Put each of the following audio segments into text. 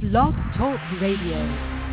Blog Talk Radio.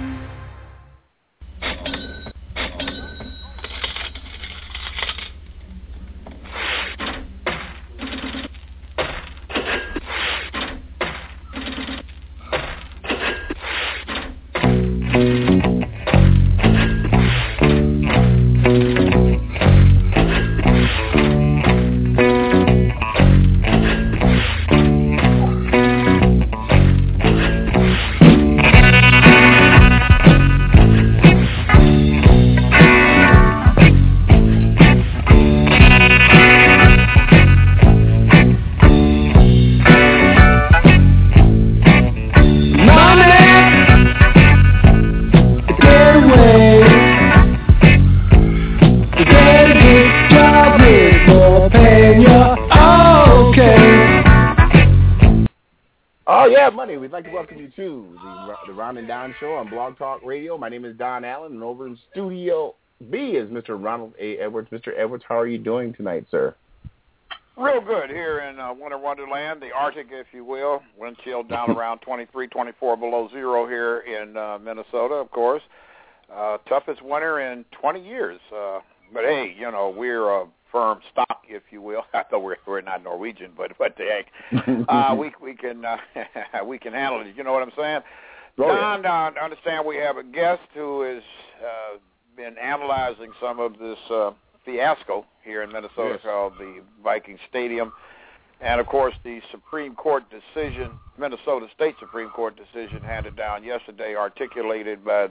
We'd like to welcome you to the Ron and Don Show on Blog Talk Radio. My name is Don Allen, and over in Studio B is Mr. Ronald A. Edwards. Mr. Edwards, how are you doing tonight, sir? Real good here in Winter Wonderland, the Arctic, if you will. Wind chill down around 23, 24 below zero here in Minnesota, of course. Toughest winter in 20 years. But, hey, you know, we're a firm stock, if you will. I thought we're not Norwegian, but what the heck. We can handle it. You know what I'm saying? Oh, Don, understand we have a guest who has been analyzing some of this fiasco here in Minnesota called the Viking Stadium. And, of course, the Supreme Court decision, Minnesota State Supreme Court decision handed down yesterday, articulated by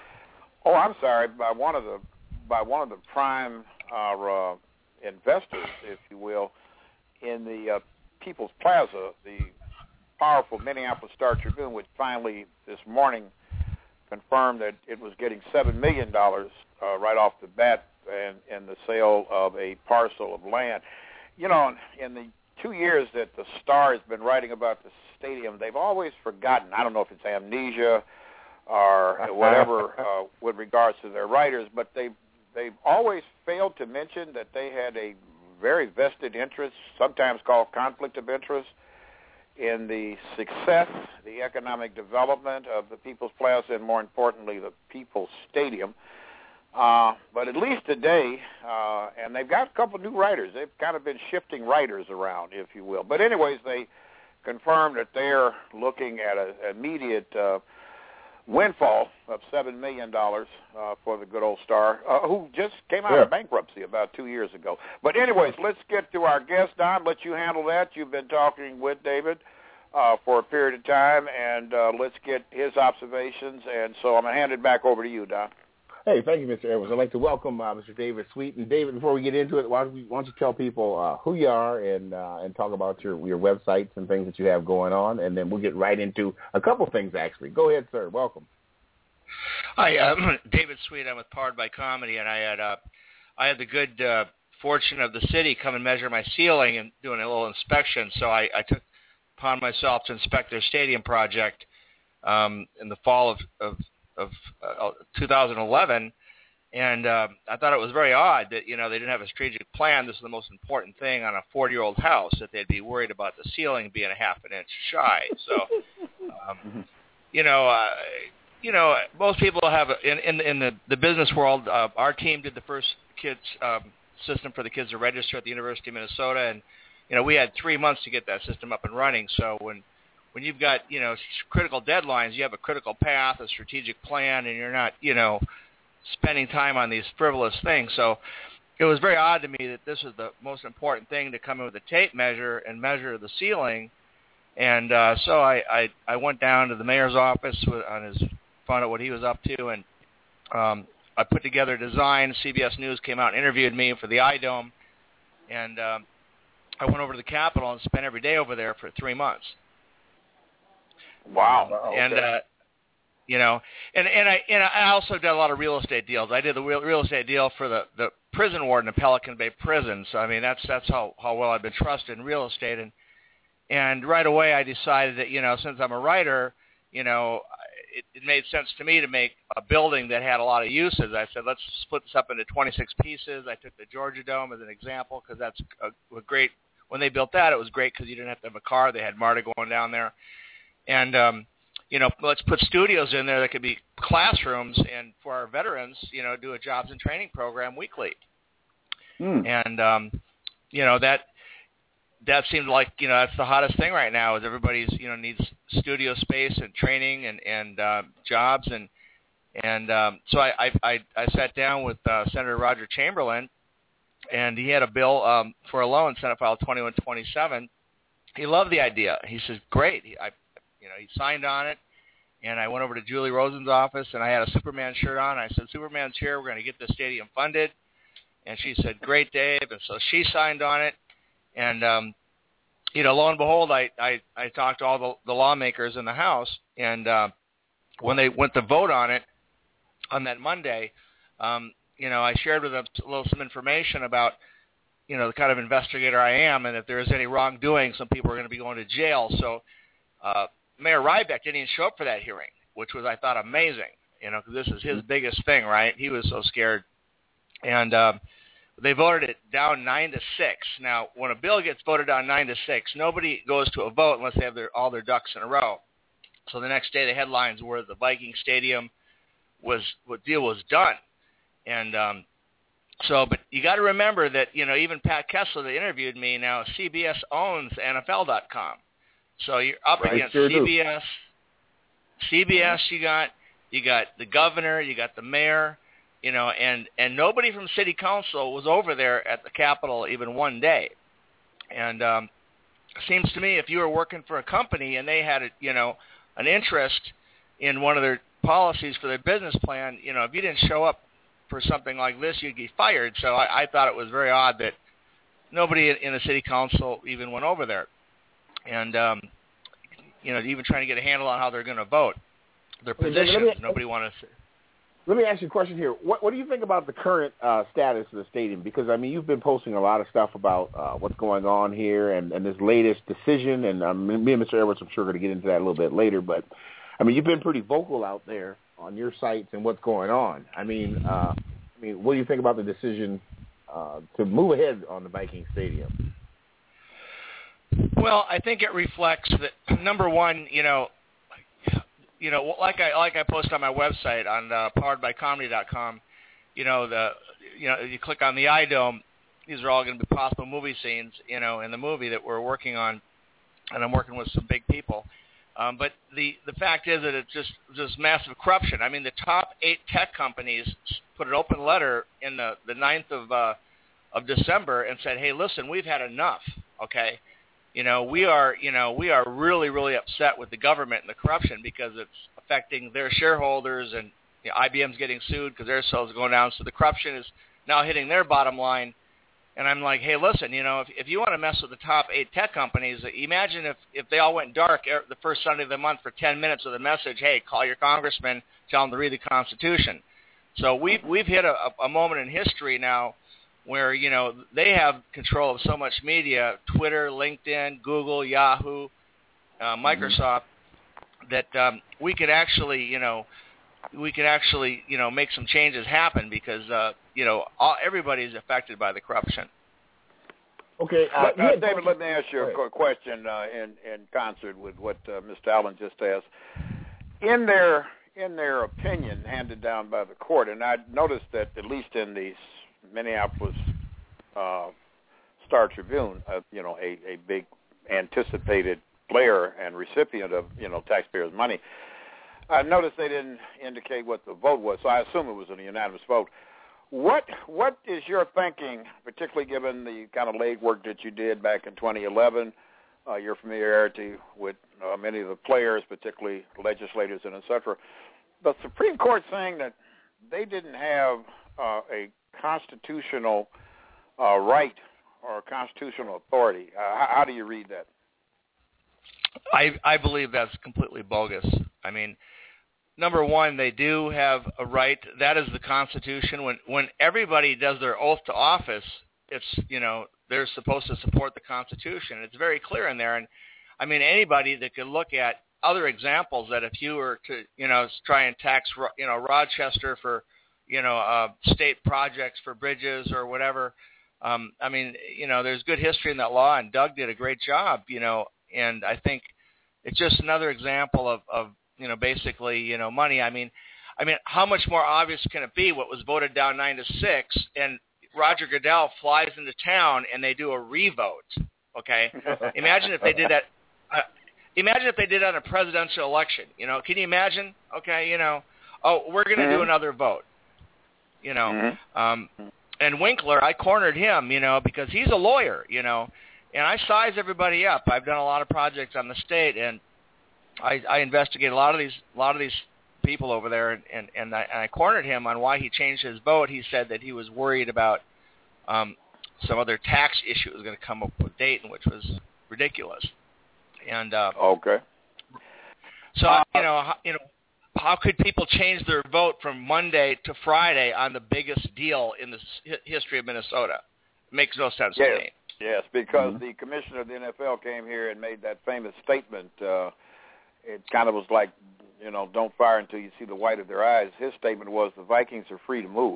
by one of the prime investors, if you will, in the People's Plaza, the powerful Minneapolis Star-Tribune, which finally this morning confirmed that it was getting $7 million right off the bat in the sale of a parcel of land. You know, in the 2 years that the Star has been writing about the stadium, they've always forgotten. I don't know if it's amnesia or whatever with regards to their writers, but they've always failed to mention that they had a very vested interest, sometimes called conflict of interest, in the success, the economic development of the People's Plaza, and more importantly, the People's Stadium. But at least today, and they've got a couple new writers. They've kind of been shifting writers around, if you will. But anyways, they confirmed that they're looking at an immediate windfall of $7 million for the good old Star, who just came out of bankruptcy about 2 years ago. But anyways, let's get to our guest, Don. Let you handle that. You've been talking with David for a period of time, and let's get his observations. And so I'm going to hand it back over to you, Don. Hey, thank you, Mr. Edwards. I'd like to welcome Mr. David Sweet. And David, before we get into it, why don't you tell people who you are and talk about your websites and things that you have going on, and then we'll get right into a couple things, actually. Go ahead, sir. Welcome. Hi, David Sweet. I'm with Powered by Comedy, and I had the good fortune of the city come and measure my ceiling and doing a little inspection. So I took upon myself to inspect their stadium project in the fall of 2011, and I thought it was very odd that, you know, they didn't have a strategic plan. This is the most important thing on a 40-year-old house, that they'd be worried about the ceiling being a half an inch shy. So, most people have in the business world. Our team did the first kids system for the kids to register at the University of Minnesota, and we had 3 months to get that system up and running. So when you've got, critical deadlines, you have a critical path, a strategic plan, and you're not, spending time on these frivolous things. So it was very odd to me that this was the most important thing, to come in with a tape measure and measure the ceiling. And so I went down to the mayor's office found out what he was up to, and I put together a design. CBS News came out and interviewed me for the iDome, and I went over to the Capitol and spent every day over there for 3 months. Wow. Okay. And I also did a lot of real estate deals. I did the real estate deal for the prison warden of Pelican Bay Prison. So I mean, that's how well I've been trusted in real estate. And right away I decided that, since I'm a writer, it made sense to me to make a building that had a lot of uses. I said, let's split this up into 26 pieces. I took the Georgia Dome as an example, because that's a great. When they built that, it was great because you didn't have to have a car. They had MARTA going down there. And let's put studios in there that could be classrooms, and for our veterans, do a jobs and training program weekly. And that seemed like that's the hottest thing right now. Is everybody's needs studio space and training and jobs, and so I sat down with Senator Roger Chamberlain, and he had a bill for a loan, Senate File 2127. He loved the idea. He says, great. He signed on it, and I went over to Julie Rosen's office, and I had a Superman shirt on. I said, Superman's here. We're going to get the stadium funded. And she said, great, Dave. And so she signed on it. And, lo and behold, I talked to all the lawmakers in the House, and when they went to vote on it on that Monday, I shared with them some information about, the kind of investigator I am, and if there is any wrongdoing, some people are going to be going to jail. So Mayor Rybeck didn't even show up for that hearing, which was, I thought, amazing, because this is his biggest thing, right? He was so scared. And they voted it down 9-6. Now, when a bill gets voted down 9-6, nobody goes to a vote unless they have all their ducks in a row. So the next day, the headlines were the Viking Stadium deal was done. And but you got to remember that even Pat Kessler that interviewed me, now CBS owns NFL.com. So you're up against CBS. CBS, you got the governor, you got the mayor. And nobody from city council was over there at the Capitol even one day. And it seems to me if you were working for a company and they had an interest in one of their policies for their business plan, if you didn't show up for something like this, you'd get fired. So I thought it was very odd that nobody in the city council even went over there. And, even trying to get a handle on how they're going to vote, their positions. Nobody wanted to. Let me ask you a question here. What do you think about the current status of the stadium? Because, you've been posting a lot of stuff about what's going on here and this latest decision, and me and Mr. Edwards, I'm sure, are going to get into that a little bit later. But, you've been pretty vocal out there on your sites and what's going on. What do you think about the decision to move ahead on the Viking Stadium? Well, I think it reflects that, number one, like I post on my website on poweredbycomedy.com, you click on the iDome, these are all going to be possible movie scenes, in the movie that we're working on, and I'm working with some big people. But the fact is that it's just massive corruption. The top 8 tech companies put an open letter in the 9th of December and said, hey, listen, we've had enough, okay? We are really, really upset with the government and the corruption because it's affecting their shareholders, and IBM's getting sued because their sales are going down. So the corruption is now hitting their bottom line. And I'm like, hey, listen, if you want to mess with the top 8 tech companies, imagine if they all went dark the first Sunday of the month for 10 minutes with a message, hey, call your congressman, tell them to read the Constitution. So we've hit a moment in history now where, they have control of so much media, Twitter, LinkedIn, Google, Yahoo, Microsoft, that we could actually make some changes happen because, everybody's affected by the corruption. Okay. David, let me ask you a question in concert with what Mr. Allen just asked. In their opinion handed down by the court, and I noticed that at least in the Minneapolis Star Tribune, a big anticipated player and recipient of taxpayers' money. I noticed they didn't indicate what the vote was, so I assume it was a unanimous vote. What is your thinking, particularly given the kind of legwork that you did back in 2011, your familiarity with many of the players, particularly legislators and et cetera? The Supreme Court saying that they didn't have a constitutional right or constitutional authority. How do you read that? I believe that's completely bogus. Number one, they do have a right. That is the Constitution. When everybody does their oath to office, it's they're supposed to support the Constitution. It's very clear in there. And anybody that could look at other examples that if you were to try and tax Rochester for state projects for bridges or whatever. There's good history in that law, and Doug did a great job, and I think it's just another example of basically, money. I mean, how much more obvious can it be? What was voted down 9-6, and Roger Goodell flies into town and they do a revote. Okay, imagine if they did that. Imagine if they did that on a presidential election. Can you imagine? Okay, we're going to do another vote. And Winkler, I cornered him, because he's a lawyer, and I size everybody up. I've done a lot of projects on the state, and I investigate a lot of these people over there, and I cornered him on why he changed his vote. He said that he was worried about some other tax issue that was going to come up with Dayton, which was ridiculous. And okay. So how could people change their vote from Monday to Friday on the biggest deal in the history of Minnesota? It makes no sense to me. Yes, because the commissioner of the NFL came here and made that famous statement. It kind of was like, don't fire until you see the white of their eyes. His statement was the Vikings are free to move.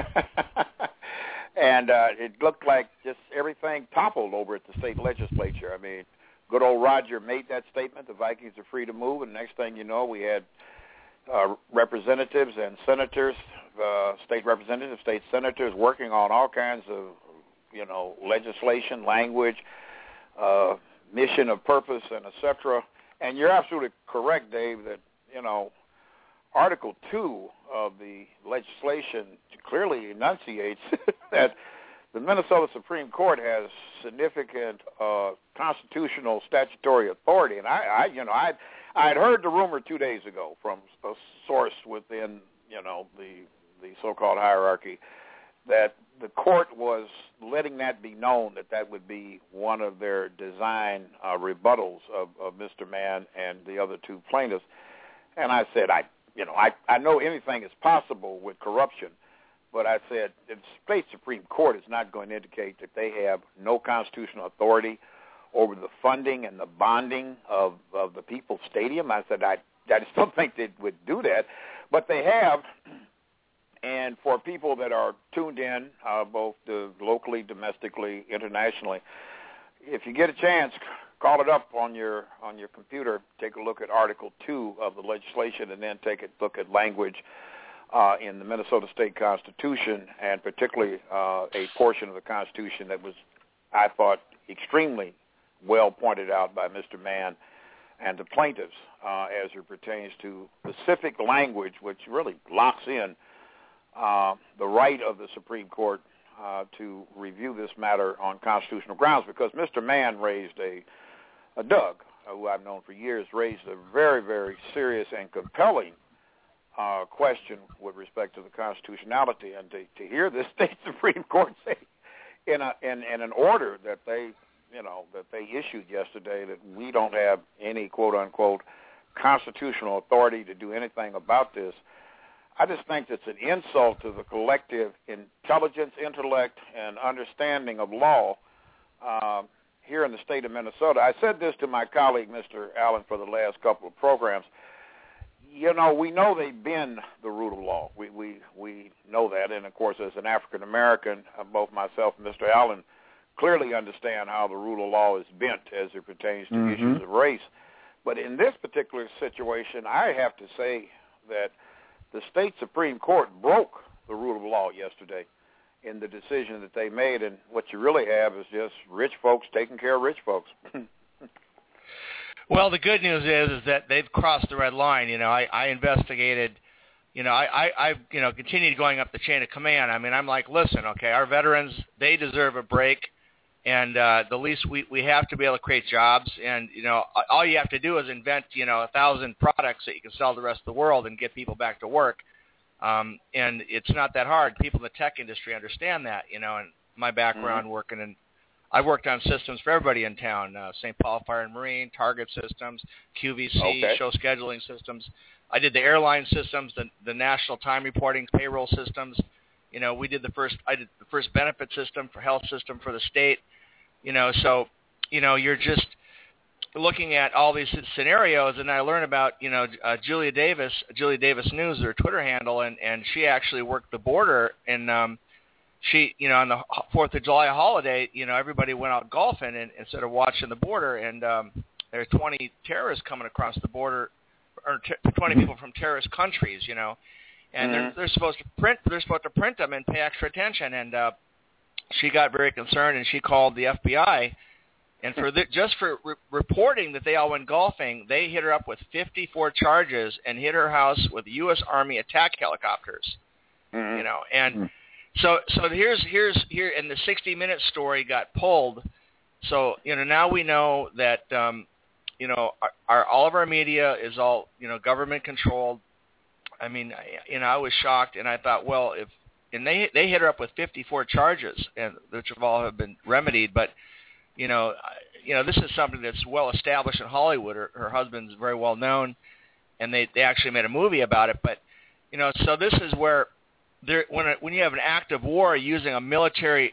And it looked like just everything toppled over at the state legislature. I mean, good old Roger made that statement, the Vikings are free to move, and next thing you know, we had representatives and senators, state representatives, state senators working on all kinds of, legislation, language, mission of purpose, and et cetera. And you're absolutely correct, Dave, that, Article 2 of the legislation clearly enunciates that the Minnesota Supreme Court has significant constitutional statutory authority. And I had heard the rumor 2 days ago from a source within, the so-called hierarchy that the court was letting that be known that would be one of their design rebuttals of Mr. Mann and the other two plaintiffs. And I said, I know anything is possible with corruption, but I said the state Supreme Court is not going to indicate that they have no constitutional authority over the funding and the bonding of the People's Stadium. I said I just don't think they would do that, but they have. And for people that are tuned in, both locally, domestically, internationally, if you get a chance, call it up on your computer. Take a look at Article 2 of the legislation, and then take a look at language in the Minnesota State Constitution, and particularly a portion of the Constitution that was, I thought, extremely well pointed out by Mr. Mann and the plaintiffs as it pertains to specific language, which really locks in the right of the Supreme Court to review this matter on constitutional grounds, because Mr. Mann raised Doug, who I've known for years, raised a very, very serious and compelling question with respect to the constitutionality, and to hear the state Supreme Court say in an order that they issued yesterday that we don't have any quote unquote constitutional authority to do anything about this. I just think it's an insult to the collective intelligence, intellect, and understanding of law here in the state of Minnesota. I said this to my colleague, Mr. Allen, for the last couple of programs. We know they bend the rule of law. We know that. And, of course, as an African-American, both myself and Mr. Allen clearly understand how the rule of law is bent as it pertains to issues of race. But in this particular situation, I have to say that the state Supreme Court broke the rule of law yesterday in the decision that they made, and what you really have is just rich folks taking care of rich folks. Well, the good news is that they've crossed the red line. I investigated. I continued going up the chain of command. I mean, I'm like, listen, okay, our veterans, they deserve a break, and the least we have to be able to create jobs. And all you have to do is invent 1,000 products that you can sell to the rest of the world and get people back to work. And it's not that hard. People in the tech industry understand that. And my background I worked on systems for everybody in town, St. Paul Fire and Marine, Target Systems, QVC, show scheduling systems. I did the airline systems, the national time reporting, payroll systems. I did the first benefit system for health system for the state. So you're just looking at all these scenarios, and I learned about, Julia Davis News, their Twitter handle, and she actually worked the border, and she, on the 4th of July holiday, everybody went out golfing and instead of watching the border, and there are 20 terrorists coming across the border 20 people from terrorist countries, you know, and they're supposed to print them and pay extra attention. And she got very concerned, and she called the FBI. And just for reporting that they all went golfing, they hit her up with 54 charges and hit her house with U.S. Army attack helicopters. You know, and so here, and the 60 Minutes story got pulled. So, you know, now we know that, you know, all of our media is all, you know, government controlled. I mean, you know, I was shocked, and I thought, well, and they hit her up with 54 charges, and which have all have been remedied, but. You know, this is something that's well established in Hollywood. Her husband's very well known, and they actually made a movie about it. But, you know, so this is where when you have an active war using a military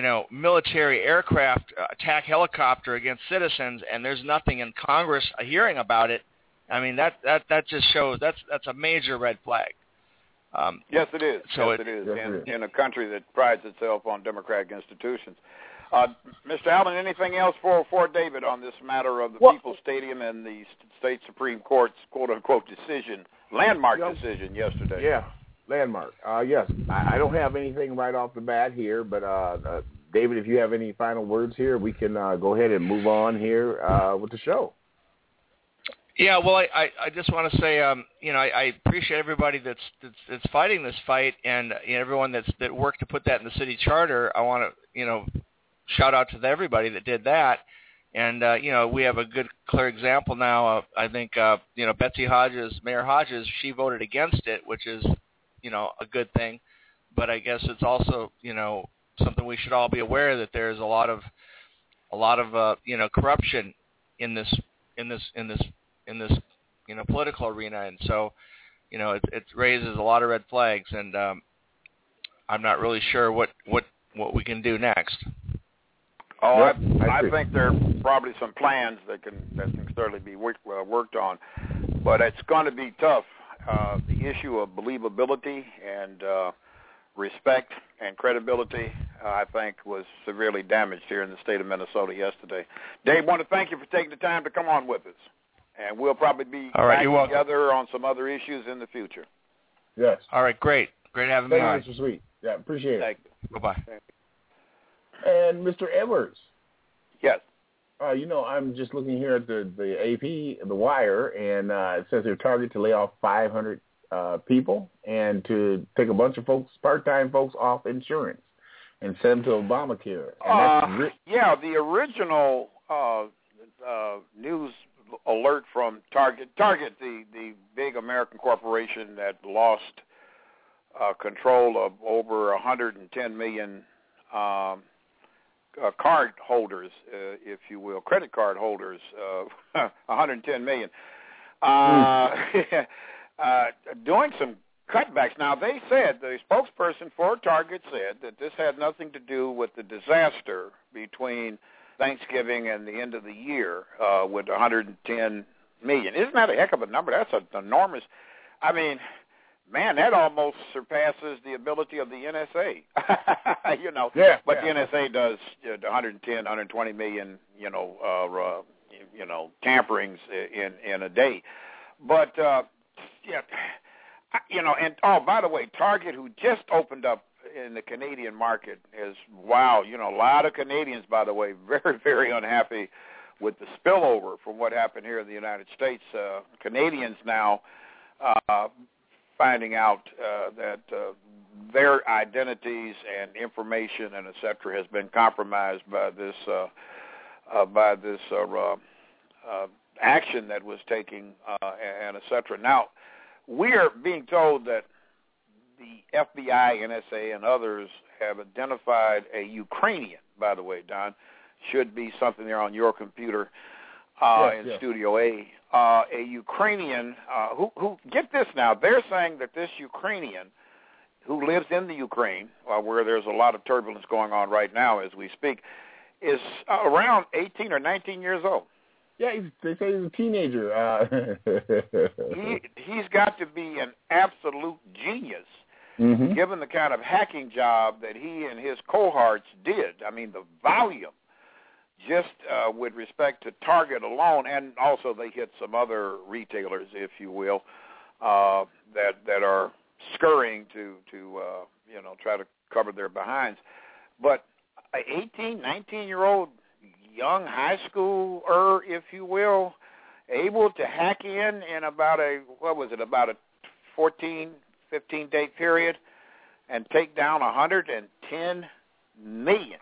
aircraft attack helicopter against citizens, and there's nothing in Congress hearing about it. I mean, that just shows that's a major red flag. Yes, it is. So it is in a country that prides itself on democratic institutions. Mr. Allen, anything else for David on this matter of the People's Stadium and the state Supreme Court's quote-unquote decision, landmark decision yesterday? Yeah, landmark. Yes, I don't have anything right off the bat here, but David, if you have any final words here, we can go ahead and move on here with the show. Yeah, well, I just want to say, you know, I appreciate everybody that's fighting this fight, and you know, everyone that worked to put that in the city charter. I want to, you know, shout out to everybody that did that. And, you know, we have a good, clear example now. I think, you know, Betsy Hodges, Mayor Hodges, she voted against it, which is, you know, a good thing. But I guess it's also, you know, something we should all be aware that there's a lot of, you know, corruption in this, you know, political arena. And so, you know, it raises a lot of red flags. And I'm not really sure what we can do next. Oh, I think there are probably some plans that can certainly be worked on, but it's going to be tough. The issue of believability and respect and credibility, I think, was severely damaged here in the state of Minnesota yesterday. Dave, I want to thank you for taking the time to come on with us, and we'll probably be back together on some other issues in the future. Yes. All right, great having me on. Thank you, Mr. Sweet. Yeah, appreciate it. Thank you. Bye-bye. And Mr. Edwards. Yes. You know, I'm just looking here at the AP, the Wire, and it says they're targeted to lay off 500 people and to take a bunch of folks, part-time folks, off insurance and send them to Obamacare. And yeah, the original news alert from Target, the big American corporation that lost control of over 110 million card holders, if you will, credit card holders, 110 million, doing some cutbacks. Now, they said, the spokesperson for Target said that this had nothing to do with the disaster between Thanksgiving and the end of the year with 110 million. Isn't that a heck of a number? That's an enormous, I mean, man, that almost surpasses the ability of the NSA, you know. Yeah, but the NSA does 110, 120 million, you know, tamperings in a day. But yeah, you know, and by the way, Target, who just opened up in the Canadian market, is you know, a lot of Canadians, by the way, very, very unhappy with the spillover from what happened here in the United States. Canadians now finding out that their identities and information and et cetera has been compromised by this action that was taking and et cetera. Now, we are being told that the FBI, NSA, and others have identified a Ukrainian, by the way, Don, should be something there on your computer in Studio A. A Ukrainian who, get this now, they're saying that this Ukrainian who lives in the Ukraine, where there's a lot of turbulence going on right now as we speak, is around 18 or 19 years old. Yeah, they say he's a teenager. He's got to be an absolute genius, given the kind of hacking job that he and his cohorts did. I mean, the volume, just with respect to Target alone, and also they hit some other retailers, if you will, that are scurrying to try to cover their behinds. But 18, 19-year-old young high schooler, if you will, able to hack in about a 14, 15-day period and take down 110 million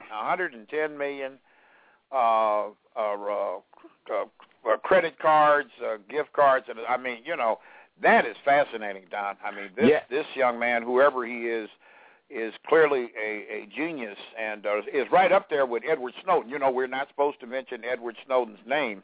credit cards, gift cards, and I mean, that is fascinating, Don. I mean, this young man, whoever he is clearly a genius and is right up there with Edward Snowden. We're not supposed to mention Edward Snowden's name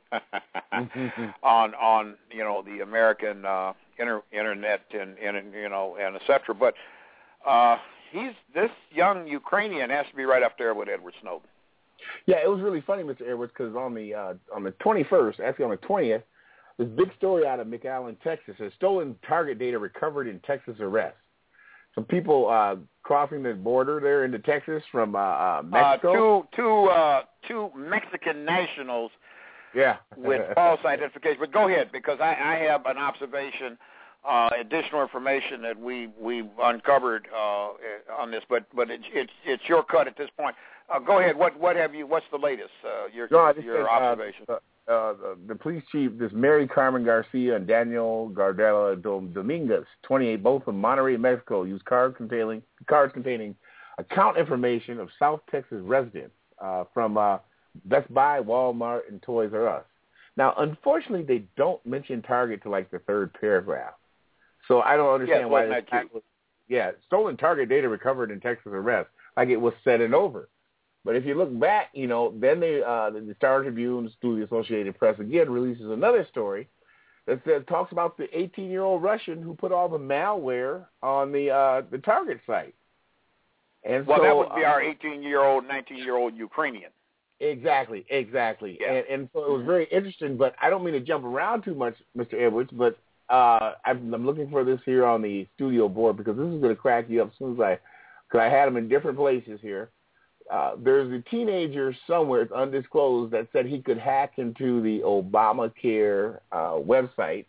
on the American internet and et cetera. But this young Ukrainian has to be right up there with Edward Snowden. Yeah, it was really funny, Mr. Edwards, because on the 21st, actually on the 20th, this big story out of McAllen, Texas, says stolen Target data recovered in Texas arrest. Some people crossing the border there into Texas from Mexico. Two Mexican nationals. Yeah. With false identification. But go ahead, because I have an observation, additional information that we've uncovered on this. But it's your cut at this point. Go ahead. What's the latest? Your observation. The police chief, this Mary Carmen Garcia and Daniel Gardella Dominguez, 28, both from Monterrey, Mexico, used cards containing account information of South Texas residents from Best Buy, Walmart, and Toys R Us. Now, unfortunately, they don't mention Target to like the third paragraph, so I don't understand why. Stolen Target data recovered in Texas arrest, like it was said and over. But if you look back, then the Star Tribune, through the Associated Press, again releases another story that talks about the 18-year-old Russian who put all the malware on the Target site. And that would be our 18-year-old, 19-year-old Ukrainian. Exactly. Yeah. And so it was very interesting, but I don't mean to jump around too much, Mr. Edwards, but I'm looking for this here on the studio board because this is going to crack you up as soon as because I had them in different places here. There's a teenager somewhere, it's undisclosed, that said he could hack into the Obamacare website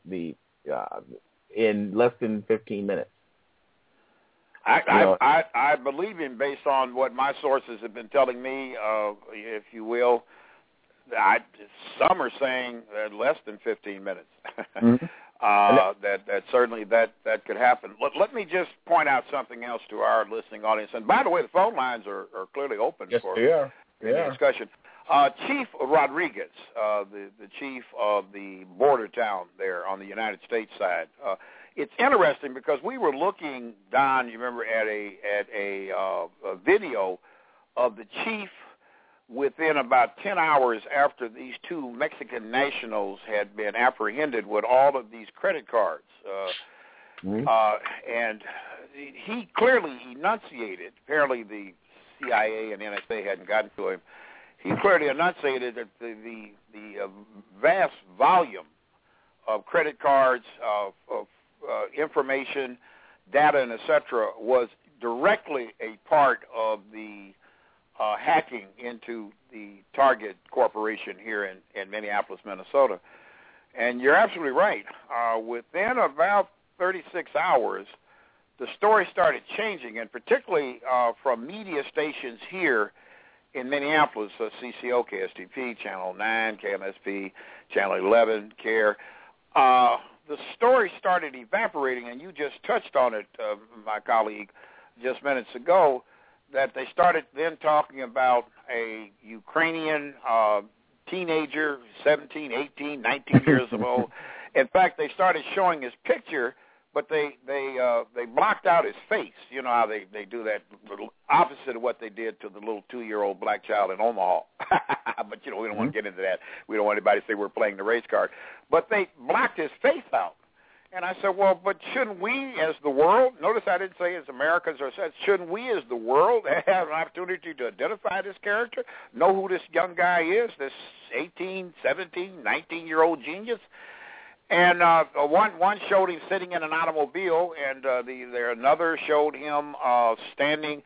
in less than 15 minutes. I believe him based on what my sources have been telling me, if you will. Some are saying less than 15 minutes. Mm-hmm. That certainly that could happen. Let me just point out something else to our listening audience. And by the way, the phone lines are clearly open for discussion. Chief Rodriguez, the chief of the border town there on the United States side. It's interesting because we were looking, Don, you remember, at a video of the chief within about 10 hours after these two Mexican nationals had been apprehended with all of these credit cards. And he clearly enunciated, apparently the CIA and NSA hadn't gotten to him, he clearly enunciated that the vast volume of credit cards, of information, data, and et cetera, was directly a part of the hacking into the Target Corporation here in Minneapolis, Minnesota. And you're absolutely right. Within about 36 hours, the story started changing, and particularly from media stations here in Minneapolis, CCO, KSTP, Channel 9, KMSP, Channel 11, CARE. The story started evaporating, and you just touched on it, my colleague, just minutes ago, that they started then talking about a Ukrainian teenager, 17, 18, 19 years old. In fact, they started showing his picture, but they blocked out his face. You know how they do that, little opposite of what they did to the little 2-year-old black child in Omaha. But, we don't want to get into that. We don't want anybody to say we're playing the race card. But they blocked his face out. And I said, well, but shouldn't we as the world, notice I didn't say as Americans or said, shouldn't we as the world have an opportunity to identify this character, know who this young guy is, this 18, 17, 19-year-old genius? And one showed him sitting in an automobile, and another showed him standing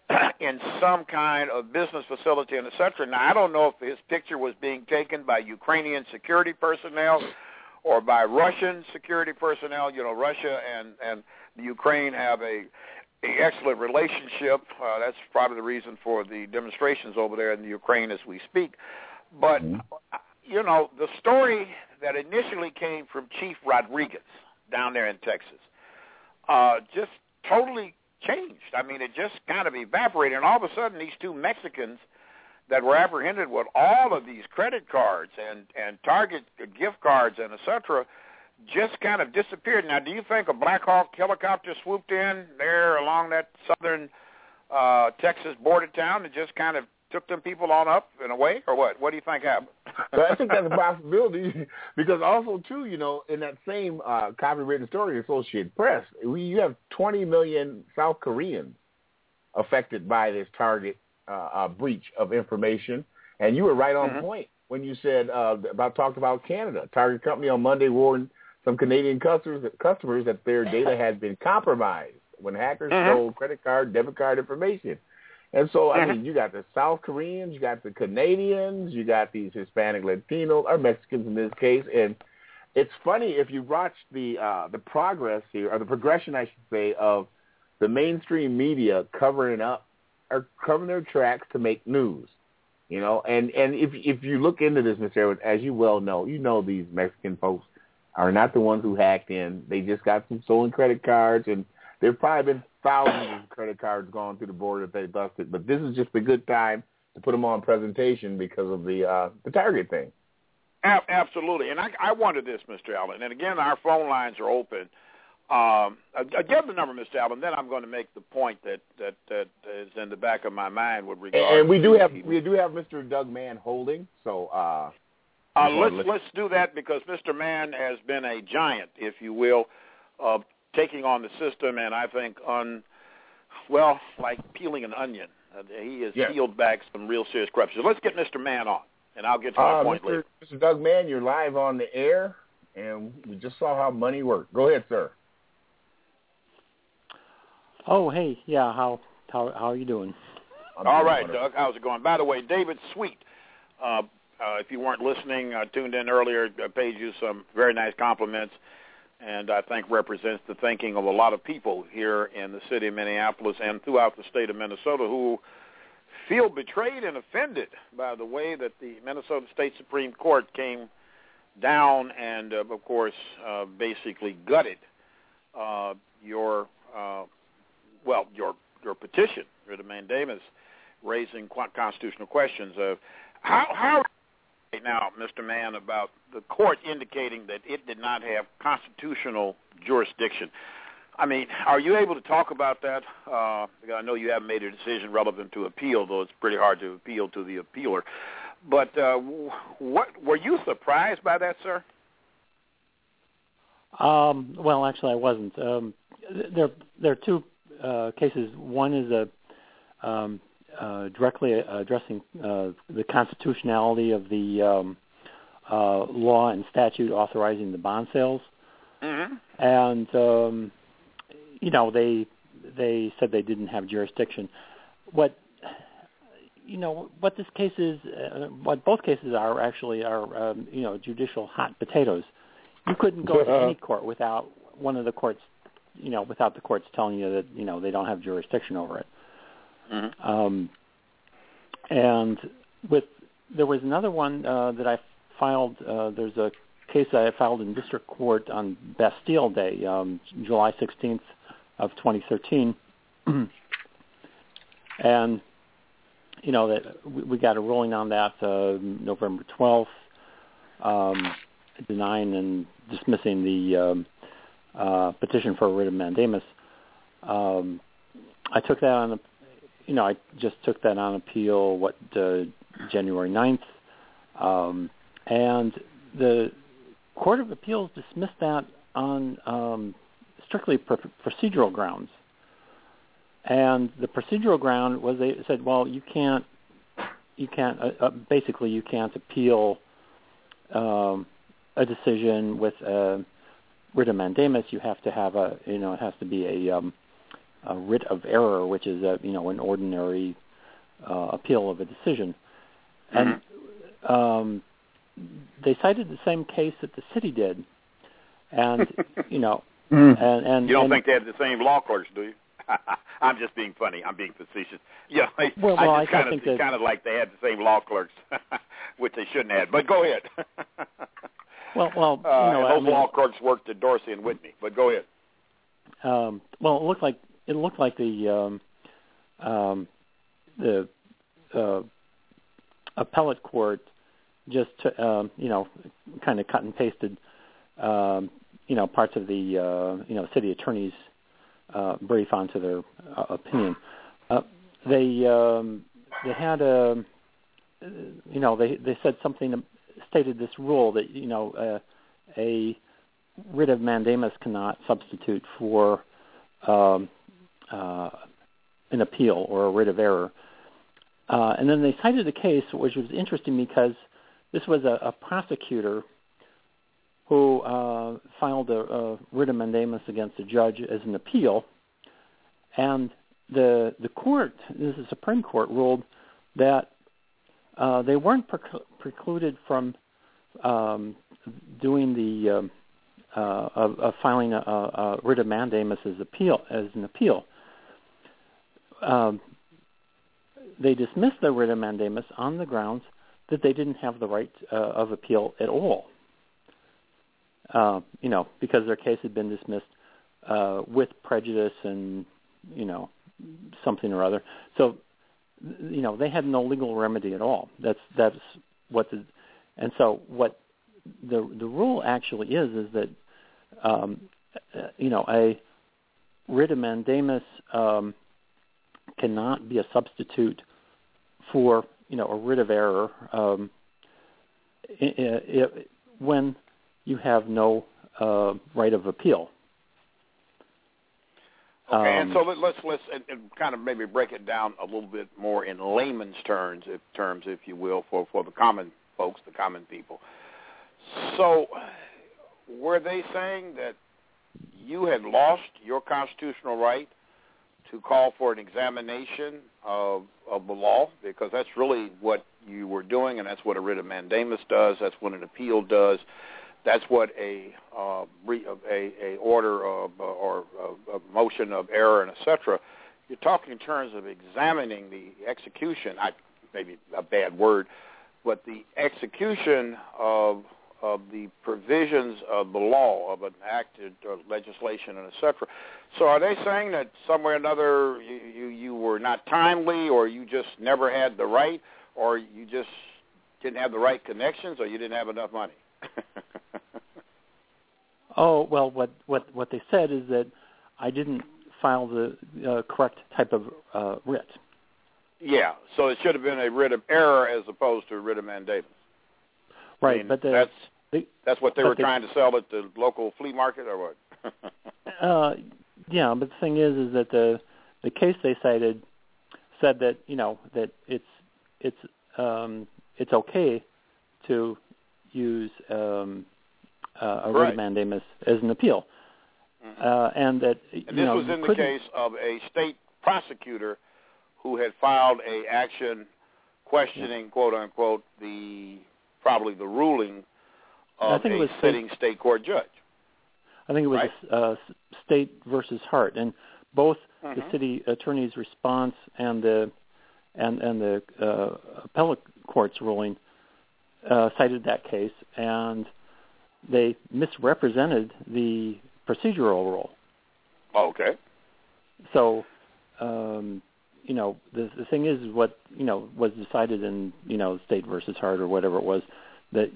in some kind of business facility and et cetera. Now, I don't know if his picture was being taken by Ukrainian security personnel or by Russian security personnel. You know, Russia and the Ukraine have a excellent relationship. That's probably the reason for the demonstrations over there in the Ukraine as we speak. But, you know, the story that initially came from Chief Rodriguez down there in Texas just totally changed. I mean, it just kind of evaporated, and all of a sudden these two Mexicans that were apprehended with all of these credit cards and Target gift cards and et cetera just kind of disappeared. Now, do you think a Black Hawk helicopter swooped in there along that southern Texas border town and just kind of took them people on up and away, or what? What do you think happened? Well, I think that's a possibility because also, too, you know, in that same copywritten story in Associated Press, you have 20 million South Koreans affected by this Target breach of information. And you were right on point when you said talked about Canada. Target company on Monday warned some Canadian customers that their data had been compromised when hackers stole credit card, debit card information. And so, I mean, you got the South Koreans, you got the Canadians, you got these Hispanic Latinos, or Mexicans in this case. And it's funny if you watch the progress here, or the progression, I should say, of the mainstream media covering their tracks to make news. You know, and if you look into this, Mr. Edwards, as you well know, you know these Mexican folks are not the ones who hacked in. They just got some stolen credit cards, and there have probably been thousands of credit cards going through the border that they busted. But this is just a good time to put them on presentation because of the Target thing. Absolutely. And I wonder this, Mr. Allen. And, again, our phone lines are open. Give the number, Mr. Allen. Then I'm going to make the point that is in the back of my mind with regard and we do have Mr. Doug Mann holding. So let's do that because Mr. Mann has been a giant, if you will, of taking on the system, and I think like peeling an onion. He has peeled back some real serious corruption. So let's get Mr. Mann on, and I'll get to my point later. Mr. Doug Mann, you're live on the air, and we just saw how money works. Go ahead, sir. Oh, hey, yeah, how are you doing? All right, Doug, how's it going? By the way, David Sweet, if you weren't listening, tuned in earlier, paid you some very nice compliments, and I think represents the thinking of a lot of people here in the city of Minneapolis and throughout the state of Minnesota who feel betrayed and offended by the way that the Minnesota State Supreme Court came down and, of course, basically gutted your petition, writ of mandamus, raising constitutional questions of how right now, Mr. Mann, about the court indicating that it did not have constitutional jurisdiction. I mean, are you able to talk about that? Because I know you haven't made a decision relevant to appeal, though it's pretty hard to appeal to the appealer. But what were you surprised by that, sir? Well, actually, I wasn't. There are two cases. One is directly addressing the constitutionality of the law and statute authorizing the bond sales, and they said they didn't have jurisdiction. What this case is, what both cases are actually are judicial hot potatoes. You couldn't go to any court without one of the courts, without the courts telling you that they don't have jurisdiction over it. And there was another one that I filed. There's a case that I filed in district court on Bastille Day, July 16th of 2013, and that we got a ruling on that November 12th, denying and dismissing the petition for a writ of mandamus. I took that on I just took that on appeal, January 9th, and the Court of Appeals dismissed that on strictly procedural grounds. And the procedural ground was they said, well, you can't appeal a decision with a writ of mandamus. You have to have it has to be writ of error, which is an ordinary appeal of a decision. And they cited the same case that the city did, and and you don't think they have the same law clerks, do you? I'm just being funny. I'm being facetious. Yeah, I think kind of like they had the same law clerks, which they shouldn't have. But go ahead. Those law clerks worked at Dorsey and Whitney. But go ahead. It looked like the appellate court just kind of cut and pasted parts of the city attorney's brief onto their opinion. They had they said something, stated this rule that a writ of mandamus cannot substitute for an appeal or a writ of error. And then they cited a case which was interesting because this was a prosecutor who filed a writ of mandamus against a judge as an appeal, and the court, the Supreme Court, ruled that they weren't precluded from doing the of filing a writ of mandamus as an appeal. They dismissed the writ of mandamus on the grounds that they didn't have the right of appeal at all. Because their case had been dismissed with prejudice and something or other. So they had no legal remedy at all. That's what and so what the rule actually is that a writ of mandamus cannot be a substitute for a writ of error when you have no right of appeal. Okay, and so let's kind of maybe break it down a little bit more in layman's terms, if you will, for the common folks, the common people. So, were they saying that you had lost your constitutional right to call for an examination of the law? Because that's really what you were doing, and that's what a writ of mandamus does. That's what an appeal does. That's what a order of or a motion of error and etc. You're talking in terms of examining the execution. Maybe a bad word, but the execution of the provisions of the law, of an acted legislation and etc. So are they saying that somewhere or another you were not timely, or you just never had the right, or you just didn't have the right connections, or you didn't have enough money? Oh, well, what they said is that I didn't file the correct type of writ. Yeah, so it should have been a writ of error as opposed to a writ of mandamus. Right, but that's what they were trying to sell at the local flea market, or what? Yeah, but the thing is that the case they cited said that that it's okay to use a writ of mandamus as an appeal, and that this was in the case of a state prosecutor who had filed a action questioning, quote unquote, probably the ruling of a sitting state court judge. I think it was State versus Hart, and both the city attorney's response and the appellate court's ruling cited that case, and they misrepresented the procedural rule. Okay. So, the thing is, what was decided in State versus Hart or whatever it was, that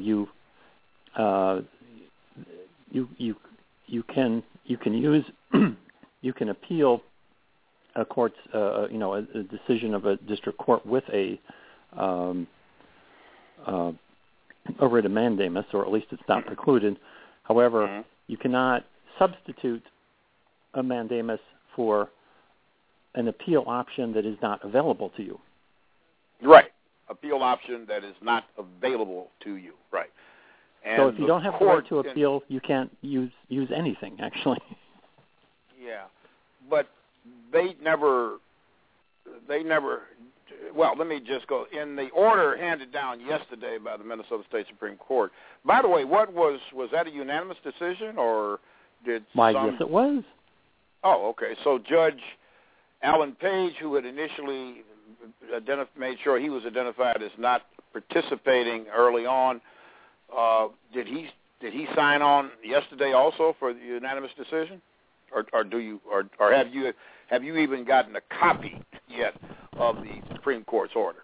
you can use you can appeal a court's a decision of a district court with a writ of mandamus, or at least it's not precluded. However, you cannot substitute a mandamus for an appeal option that is not available to you. Right. Appeal option that is not available to you. Right. And so if you don't have the right to appeal, you can't use anything, actually. Yeah. But they never. Well, let me just go in the order handed down yesterday by the Minnesota State Supreme Court. By the way, was that a unanimous decision, or did Yes, it was. Oh, okay. So Judge Alan Page, who had initially made sure he was identified as not participating early on, did he sign on yesterday also for the unanimous decision, or have you even gotten a copy yet of the Supreme Court's order?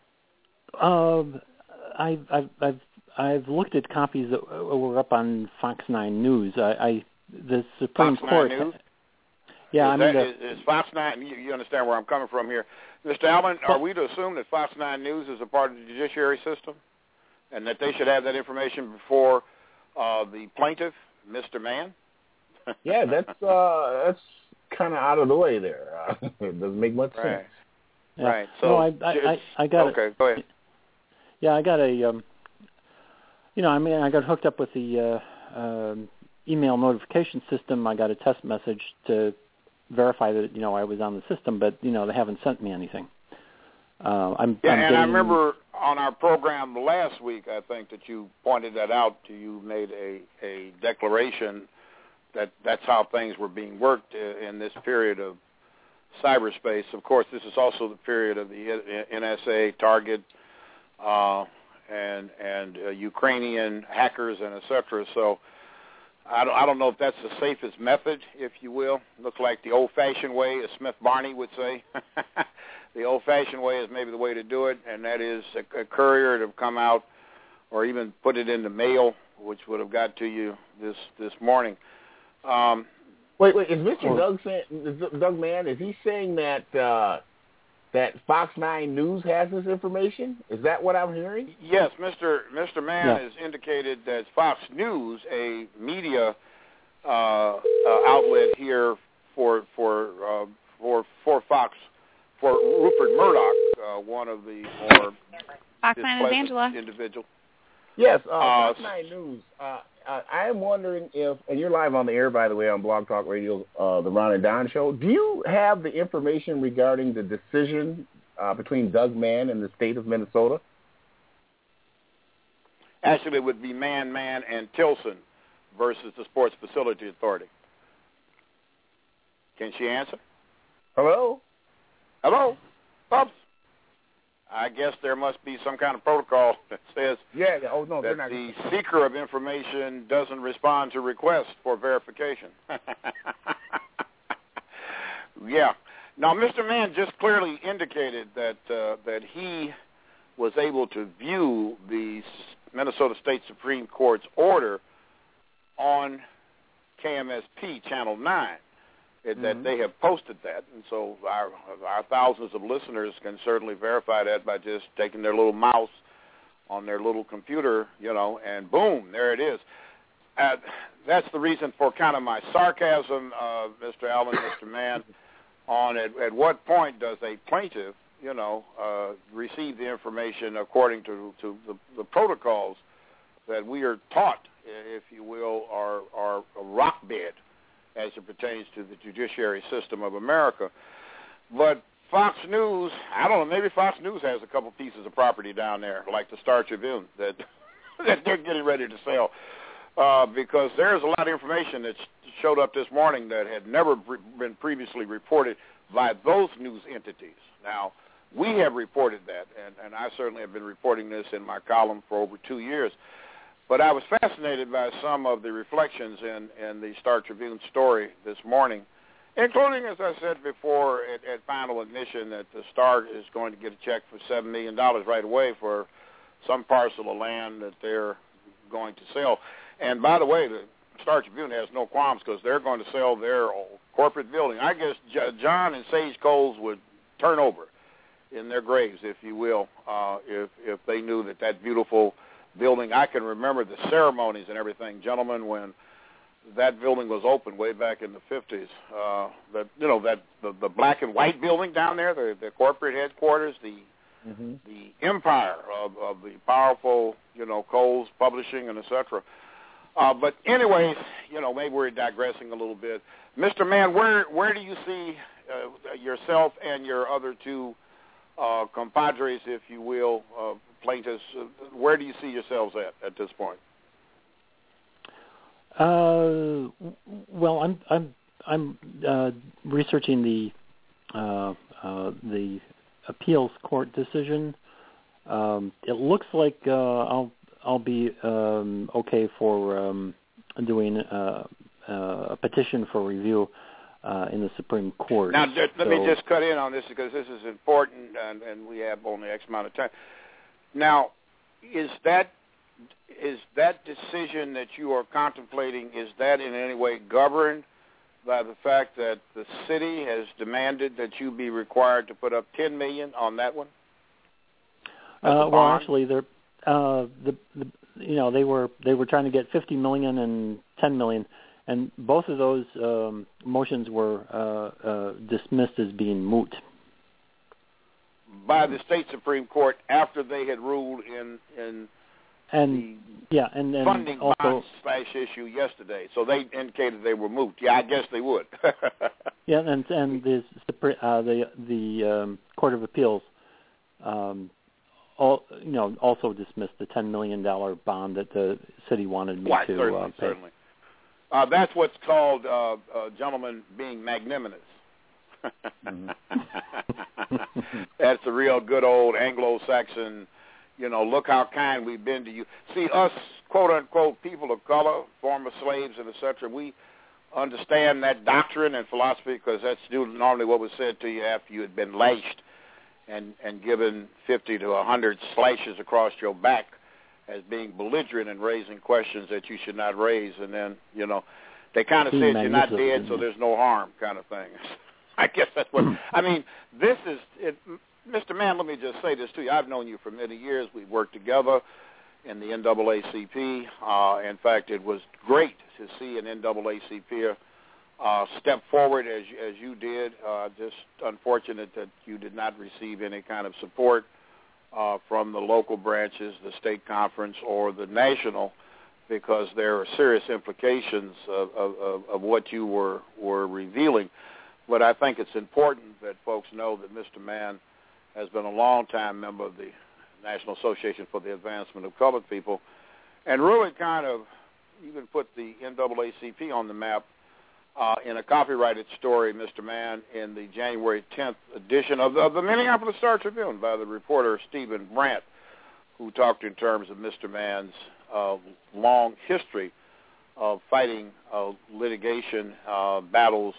I've looked at copies that were up on Fox 9 News. The Supreme Fox Court. 9 News? Yeah, Is Fox 9? You understand where I'm coming from here, Mr. Allen? Are we to assume that Fox 9 News is a part of the judiciary system, and that they should have that information before the plaintiff, Mr. Mann? Yeah, that's kind of out of the way there. It doesn't make much sense. Yeah. Right. So no, I got okay. Go ahead. Yeah, I got I got hooked up with the email notification system. I got a test message to verify that I was on the system, but they haven't sent me anything. I'm I remember on our program last week, I think that you pointed that out. You made a declaration that that's how things were being worked in this period of cyberspace. Of course, this is also the period of the NSA target and Ukrainian hackers and et cetera. So I don't know if that's the safest method, if you will. Looks like the old-fashioned way, as Smith Barney would say. The old-fashioned way is maybe the way to do it, and that is a courier to come out or even put it in the mail, which would have got to you this morning. Wait, is Mr. Doug Mann, is he saying that that Fox 9 News has this information? Is that what I'm hearing? Yes, Mr. Mann has indicated that Fox News, a media outlet here for Fox, for Rupert Murdoch, one of the more Fox 9 is Angela. Individual. Yes, Fox 9 News. I am wondering if, and you're live on the air, by the way, on Blog Talk Radio, the Ron and Don Show. Do you have the information regarding the decision between Doug Mann and the state of Minnesota? Actually, it would be Mann, and Tilson versus the Sports Facility Authority. Can she answer? Hello? Pops? I guess there must be some kind of protocol that says that the seeker of information doesn't respond to requests for verification. Yeah. Now, Mr. Mann just clearly indicated that he was able to view the Minnesota State Supreme Court's order on KMSP Channel 9. That they have posted that, and so our thousands of listeners can certainly verify that by just taking their little mouse on their little computer, and boom, there it is. That's the reason for kind of my sarcasm, Mr. Allen, Mr. Mann, on at what point does a plaintiff, receive the information according to the protocols that we are taught, if you will, are a rock bed as it pertains to the judiciary system of America. But Fox News, I don't know, maybe Fox News has a couple pieces of property down there, like the Star Tribune, that they're getting ready to sell, because there's a lot of information that showed up this morning that had never been previously reported by those news entities. Now, we have reported that, and I certainly have been reporting this in my column for over 2 years. But I was fascinated by some of the reflections in the Star Tribune story this morning, including, as I said before, at final admission that the Star is going to get a check for $7 million right away for some parcel of land that they're going to sell. And by the way, the Star Tribune has no qualms because they're going to sell their corporate building. I guess John and Sage Coles would turn over in their graves, if you will, if they knew that beautiful building. I can remember the ceremonies and everything, gentlemen, when that building was open way back in the 50s. The black and white building down there, the corporate headquarters, the empire of the powerful, Coles Publishing and et cetera. But anyways, maybe we're digressing a little bit. Mr. Mann, where do you see yourself and your other two compadres, if you will, plaintiffs? Where do you see yourselves at this point? Well, I'm researching the appeals court decision. It looks like I'll be okay for doing a petition for review in the Supreme Court. Now, let me just cut in on this because this is important, and we have only X amount of time. Now, is that decision that you are contemplating, is that in any way governed by the fact that the city has demanded that you be required to put up $10 million on that one? Well, actually, they were trying to get $50 million and $10 million, and both of those motions were dismissed as being moot by the state Supreme Court after they had ruled in and funding also, bonds / issue yesterday. So they indicated they were moot. Yeah, I guess they would. Yeah, and the Court of Appeals also dismissed the $10 million bond that the city wanted me to pay. Certainly. That's what's called, gentlemen, being magnanimous. That's the real good old Anglo-Saxon, look how kind we've been to you. See, us, quote-unquote, people of color, former slaves and et cetera, we understand that doctrine and philosophy because that's normally what was said to you after you had been lashed and given 50 to 100 slashes across your back as being belligerent and raising questions that you should not raise. And then, they kind of said you're not dead, so there's no harm kind of thing. I guess that's what, this is, Mr. Mann, let me just say this to you. I've known you for many years. We've worked together in the NAACP. In fact, it was great to see an NAACP step forward as you did. Just unfortunate that you did not receive any kind of support from the local branches, the state conference, or the national, because there are serious implications of what you were revealing. But I think it's important that folks know that Mr. Mann has been a long-time member of the National Association for the Advancement of Colored People and really kind of even put the NAACP on the map in a copyrighted story, Mr. Mann, in the January 10th edition of the Minneapolis Star-Tribune by the reporter Stephen Brandt, who talked in terms of Mr. Mann's long history of fighting litigation battles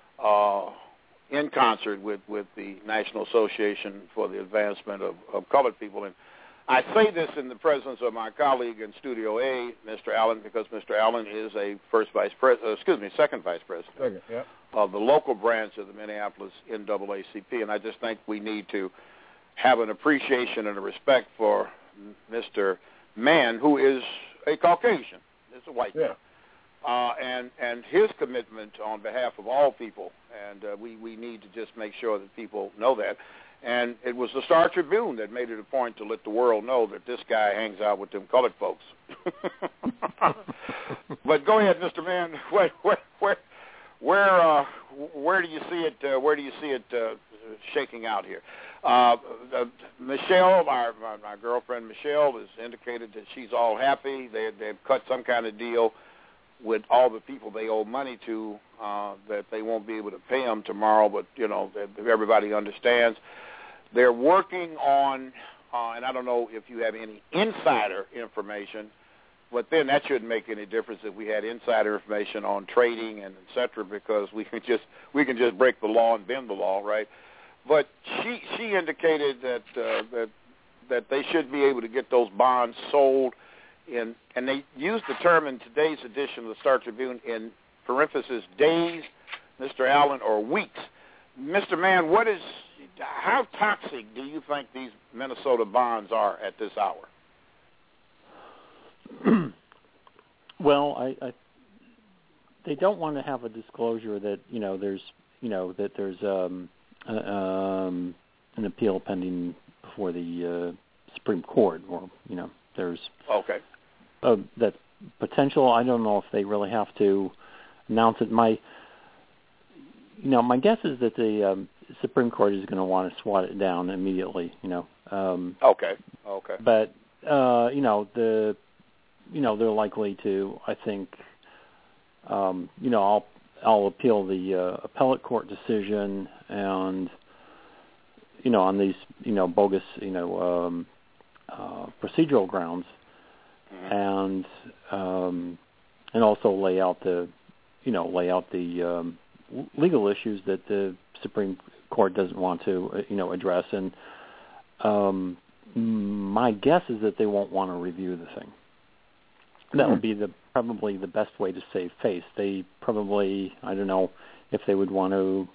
in concert with the National Association for the Advancement of Colored People. And I say this in the presence of my colleague in Studio A, Mr. Allen, because Mr. Allen is a second vice president of the local branch of the Minneapolis NAACP. And I just think we need to have an appreciation and a respect for Mr. Mann, who is a Caucasian. It's a white man. And his commitment on behalf of all people, and we need to just make sure that people know that. And it was the Star-Tribune that made it a point to let the world know that this guy hangs out with them colored folks. But go ahead, Mr. Mann. Where do you see it? Where do you see it shaking out here? Michelle, my girlfriend Michelle, has indicated that she's all happy. They've cut some kind of deal with all the people they owe money to, that they won't be able to pay them tomorrow, but, everybody understands. They're working on, and I don't know if you have any insider information, but then that shouldn't make any difference if we had insider information on trading and et cetera, because we can just break the law and bend the law, right? But she indicated that they should be able to get those bonds sold and they used the term in today's edition of the Star-Tribune in parentheses, days, Mr. Allen, or weeks. Mr. Mann, how toxic do you think these Minnesota bonds are at this hour? Well, they don't want to have a disclosure that there's an appeal pending before the Supreme Court, or there's okay. That's potential. I don't know if they really have to announce it. My guess is that the Supreme Court is going to want to swat it down immediately. Okay. But they're likely to. I think. I'll appeal the appellate court decision, and on these bogus procedural grounds, and also lay out the legal issues that the Supreme Court doesn't want to address. And my guess is that they won't want to review the thing. That would be probably the best way to save face. They probably, I don't know if they would want to,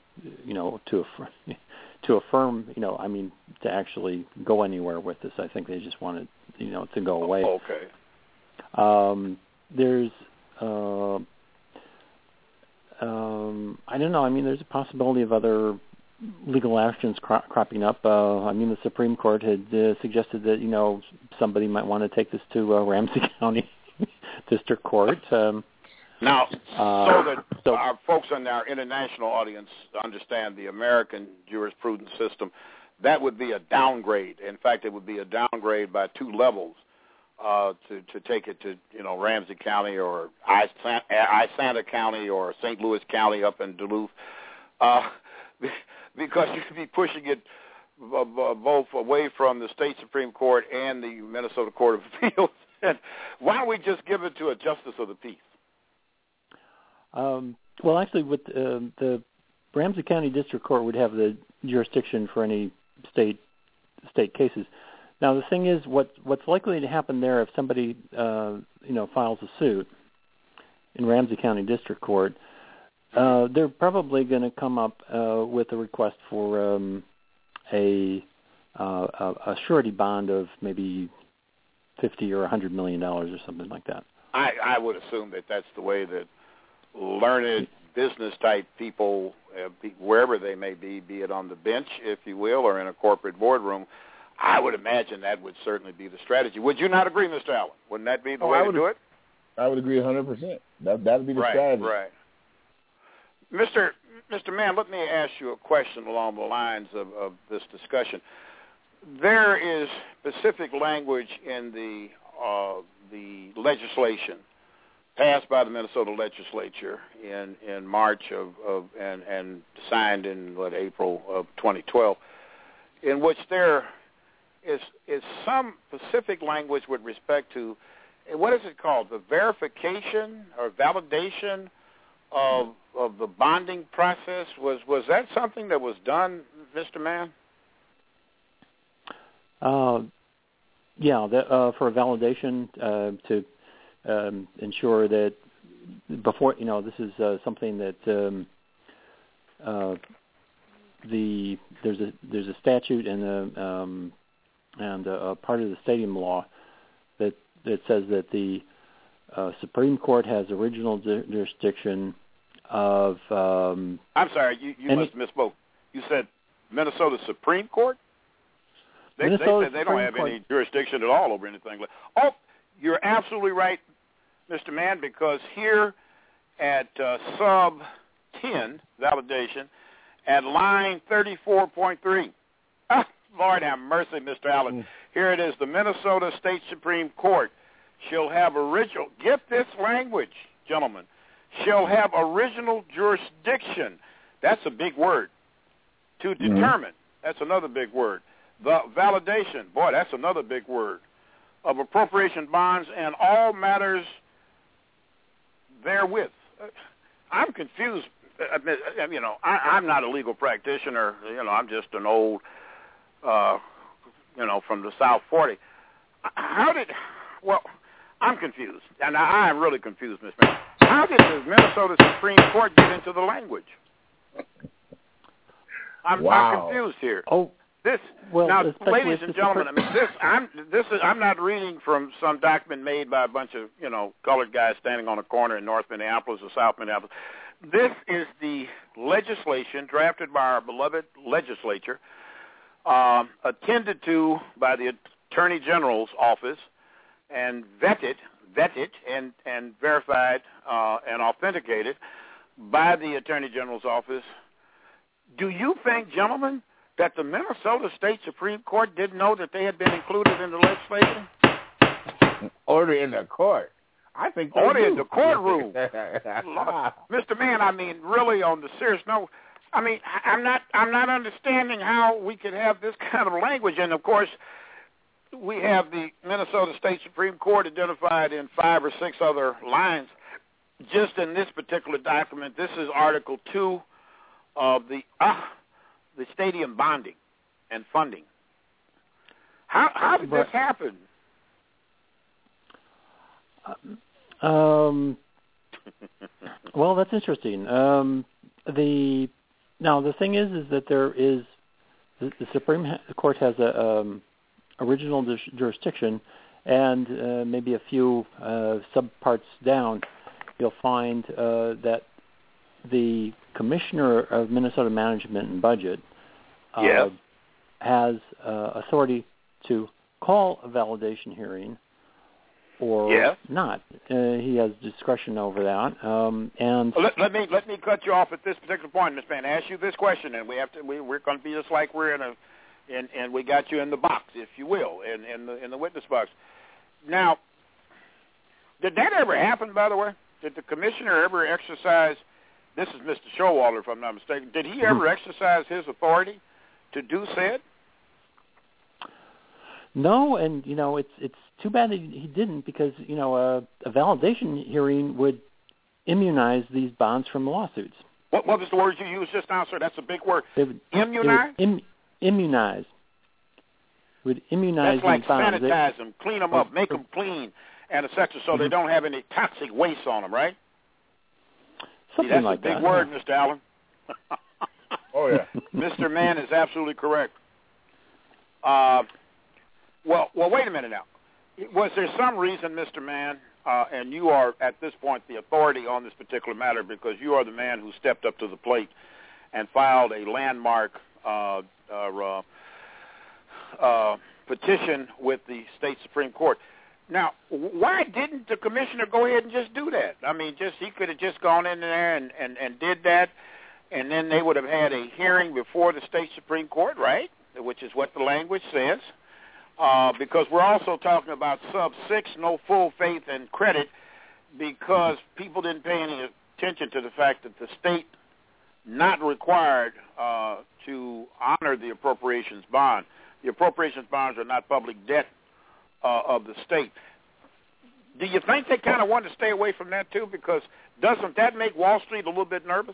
to affirm, to actually go anywhere with this. I think they just want it, to go away. Okay. There's, I don't know. There's a possibility of other legal actions cropping up. The Supreme Court had suggested that, somebody might want to take this to Ramsey County District Court. So that our folks in our international audience understand the American jurisprudence system, that would be a downgrade. In fact, it would be a downgrade by 2 levels to take it to Ramsey County or Isanta County or St. Louis County up in Duluth, because you'd be pushing it both away from the state Supreme Court and the Minnesota Court of Appeals. And why don't we just give it to a justice of the peace? Well, actually, with the Ramsey County District Court would have the jurisdiction for any state cases. Now, the thing is, what's likely to happen there if somebody files a suit in Ramsey County District Court, they're probably going to come up with a request for a surety bond of maybe $50 or $100 million or something like that. I would assume that that's the way that learned business-type people, wherever they may be it on the bench, if you will, or in a corporate boardroom, I would imagine that would certainly be the strategy. Would you not agree, Mr. Allen? Wouldn't that be the way to do it? I would agree 100%. That would be the strategy. Right. Mr. Mann, let me ask you a question along the lines of this discussion. There is specific language in the legislation passed by the Minnesota legislature in March and signed in April of 2012, in which there is some specific language with respect to, what is it called, the verification or validation of the bonding process. Was that something that was done, Mr. Mann? For validation to ensure that before this is something that there's a statute and a part of the stadium law that says that the Supreme Court has original jurisdiction of. I'm sorry, you must have misspoke. You said Minnesota Supreme Court? They said they don't have any jurisdiction at all over anything. Oh, you're absolutely right, Mr. Mann, because here at sub 10 validation at line 34.3. Lord have mercy, Mr. Allen. Here it is. The Minnesota State Supreme Court shall have original, get this language, gentlemen, shall have original jurisdiction. That's a big word. To determine, that's another big word. The validation, boy, that's another big word, of appropriation bonds and all matters therewith. I'm confused. I'm not a legal practitioner. I'm just an old, from the South 40. I'm confused, and I am really confused, Ms. Mann. How did the Minnesota Supreme Court get into the language? I'm confused here. Ladies and gentlemen, I'm not reading from some document made by a bunch of colored guys standing on a corner in North Minneapolis or South Minneapolis. This is the legislation drafted by our beloved legislature, attended to by the Attorney General's office, and vetted vetted and verified and authenticated by the Attorney General's office. Do you think, gentlemen, that the Minnesota State Supreme Court didn't know that they had been included in the legislation? Order in the court. I think they order do. in the courtroom. Mr. Mann, I mean, really on the serious note, I mean, I'm not understanding how we could have this kind of language. And, of course, we have the Minnesota State Supreme Court identified in 5 or 6 other lines. Just in this particular document, this is Article 2 of the stadium bonding and funding. How did this happen? Well, that's interesting. The thing is that there is the Supreme Court has a original jurisdiction, and maybe a few subparts down, you'll find that the Commissioner of Minnesota Management and Budget has authority to call a validation hearing or not. He has discretion over that. And let me cut you off at this particular point, Ms. Mann. Ask you this question, and we're going to be just like we're and we got you in the box, if you will, in the witness box. Now, did that ever happen? By the way, did the commissioner ever exercise? This is Mr. Showalter, if I'm not mistaken. Did he ever exercise his authority to do said? No, and it's too bad that he didn't, because a validation hearing would immunize these bonds from lawsuits. What was the word you used just now, sir? That's a big word. Immunize? Immunize. Would immunize these bonds. That's like sanitize them, clean them up, make them clean, and etc., so they don't have any toxic waste on them, right? Something like that. That's a big word, Mr. Allen. Oh, yeah. Mr. Mann is absolutely correct. Well, wait a minute now. Was there some reason, Mr. Mann, and you are at this point the authority on this particular matter because you are the man who stepped up to the plate and filed a landmark petition with the state Supreme Court. Now, why didn't the commissioner go ahead and just do that? I mean, he could have just gone in there and did that, and then they would have had a hearing before the state Supreme Court, right? Which is what the language says. Because we're also talking about sub 6, no full faith and credit, because people didn't pay any attention to the fact that the state not required to honor the appropriations bond. The appropriations bonds are not public debt of the state. Do you think they kind of want to stay away from that too? Because doesn't that make Wall Street a little bit nervous?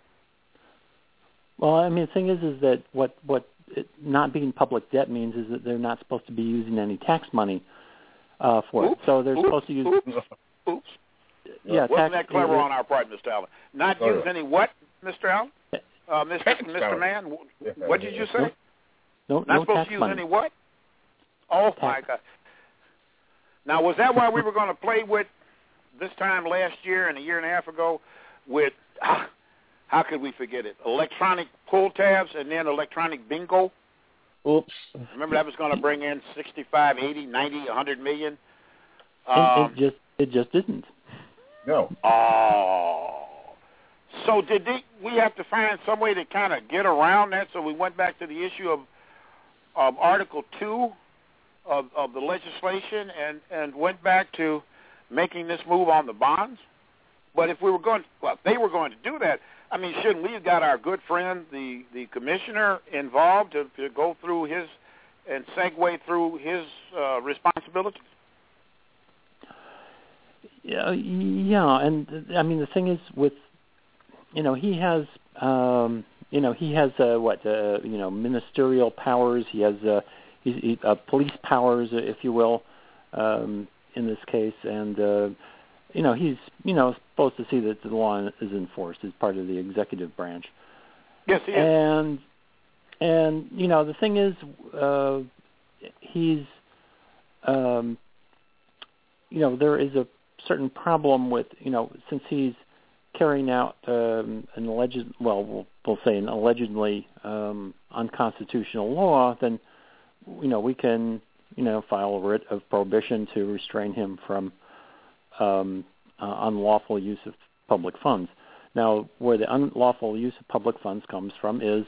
Well, I mean, the thing is that what not being public debt means is that they're not supposed to be using any tax money for it. So they're supposed to use. Oops. Yeah, wasn't that clever on our part, Mr. Allen? Not use any what, Mr. Allen? Mr. Mann? What did you say? Not supposed to use any what? Oh my God! Now, was that why we were going to play with this time last year and a year and a half ago with? How could we forget it? Electronic pull tabs and then electronic bingo. Oops. Remember that was going to bring in 65, 80, 90, 100 million? It just didn't. No. Oh. So we have to find some way to kind of get around that, so we went back to the issue of Article 2 of the legislation and went back to making this move on the bonds? But if they were going to do that, I mean, shouldn't we have got our good friend, the commissioner, involved to go through his and segue through his responsibilities? Yeah, and I mean the thing is with, he has, ministerial powers. He has police powers, if you will, in this case, and. He's, supposed to see that the law is enforced as part of the executive branch. Yes, he is. And the thing is, he's, there is a certain problem with, since he's carrying out an allegedly unconstitutional law, then, we can, file a writ of prohibition to restrain him from unlawful use of public funds. Now, where the unlawful use of public funds comes from is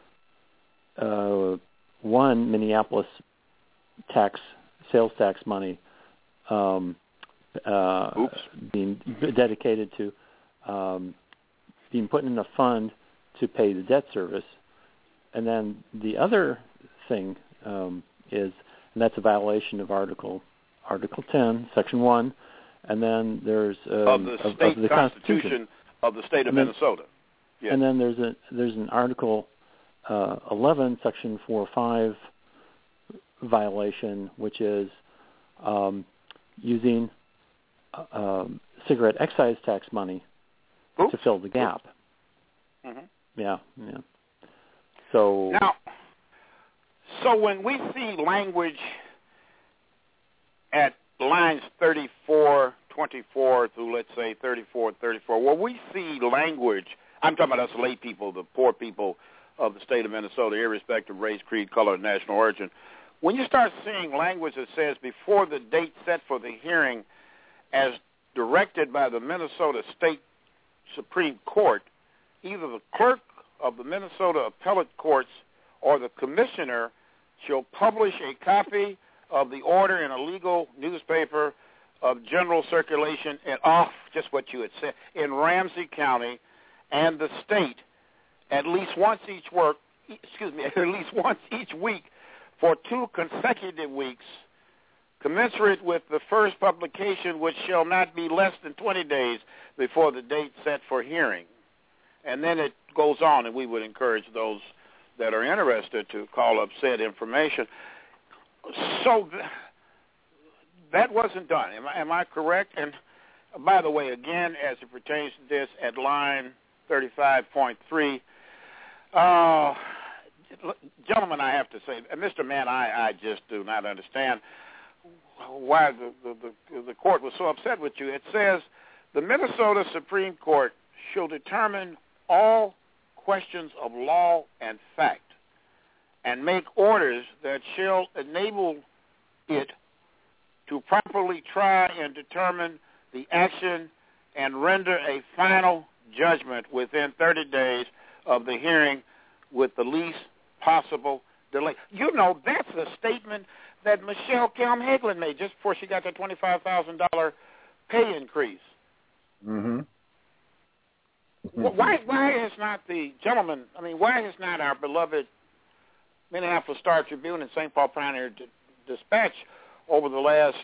one, Minneapolis sales tax money being dedicated to being put in a fund to pay the debt service. And then the other thing is, and that's a violation of Article 10, Section 1, and then there's of the state Constitution of the state of Minnesota. Yes. And then there's an Article 11, Section 4 or 5 violation, which is using cigarette excise tax money to fill the gap. Mm-hmm. Yeah. So when we see language at lines 34, 24 through, let's say, 34, 34, where we see language, I'm talking about us lay people, the poor people of the state of Minnesota, irrespective of race, creed, color, and national origin, when you start seeing language that says before the date set for the hearing as directed by the Minnesota State Supreme Court, either the clerk of the Minnesota Appellate Courts or the commissioner shall publish a copy of the order in a legal newspaper of general circulation and just what you had said, in Ramsey County and the state at least once each week for 2 consecutive weeks, commensurate with the first publication, which shall not be less than 20 days before the date set for hearing. And then it goes on, and we would encourage those that are interested to call up said information. So that wasn't done. Am I correct? And by the way, again, as it pertains to this, at line 35.3, gentlemen, I have to say, Mr. Mann, I just do not understand why the court was so upset with you. It says the Minnesota Supreme Court shall determine all questions of law and fact and make orders that shall enable it to properly try and determine the action and render a final judgment within 30 days of the hearing with the least possible delay. You know, that's a statement that Michelle Kelm-Hagelin made just before she got that $25,000 pay increase. Mm-hmm. Why has not why has not our beloved Minneapolis Star-Tribune and St. Paul Pioneer Dispatch over the last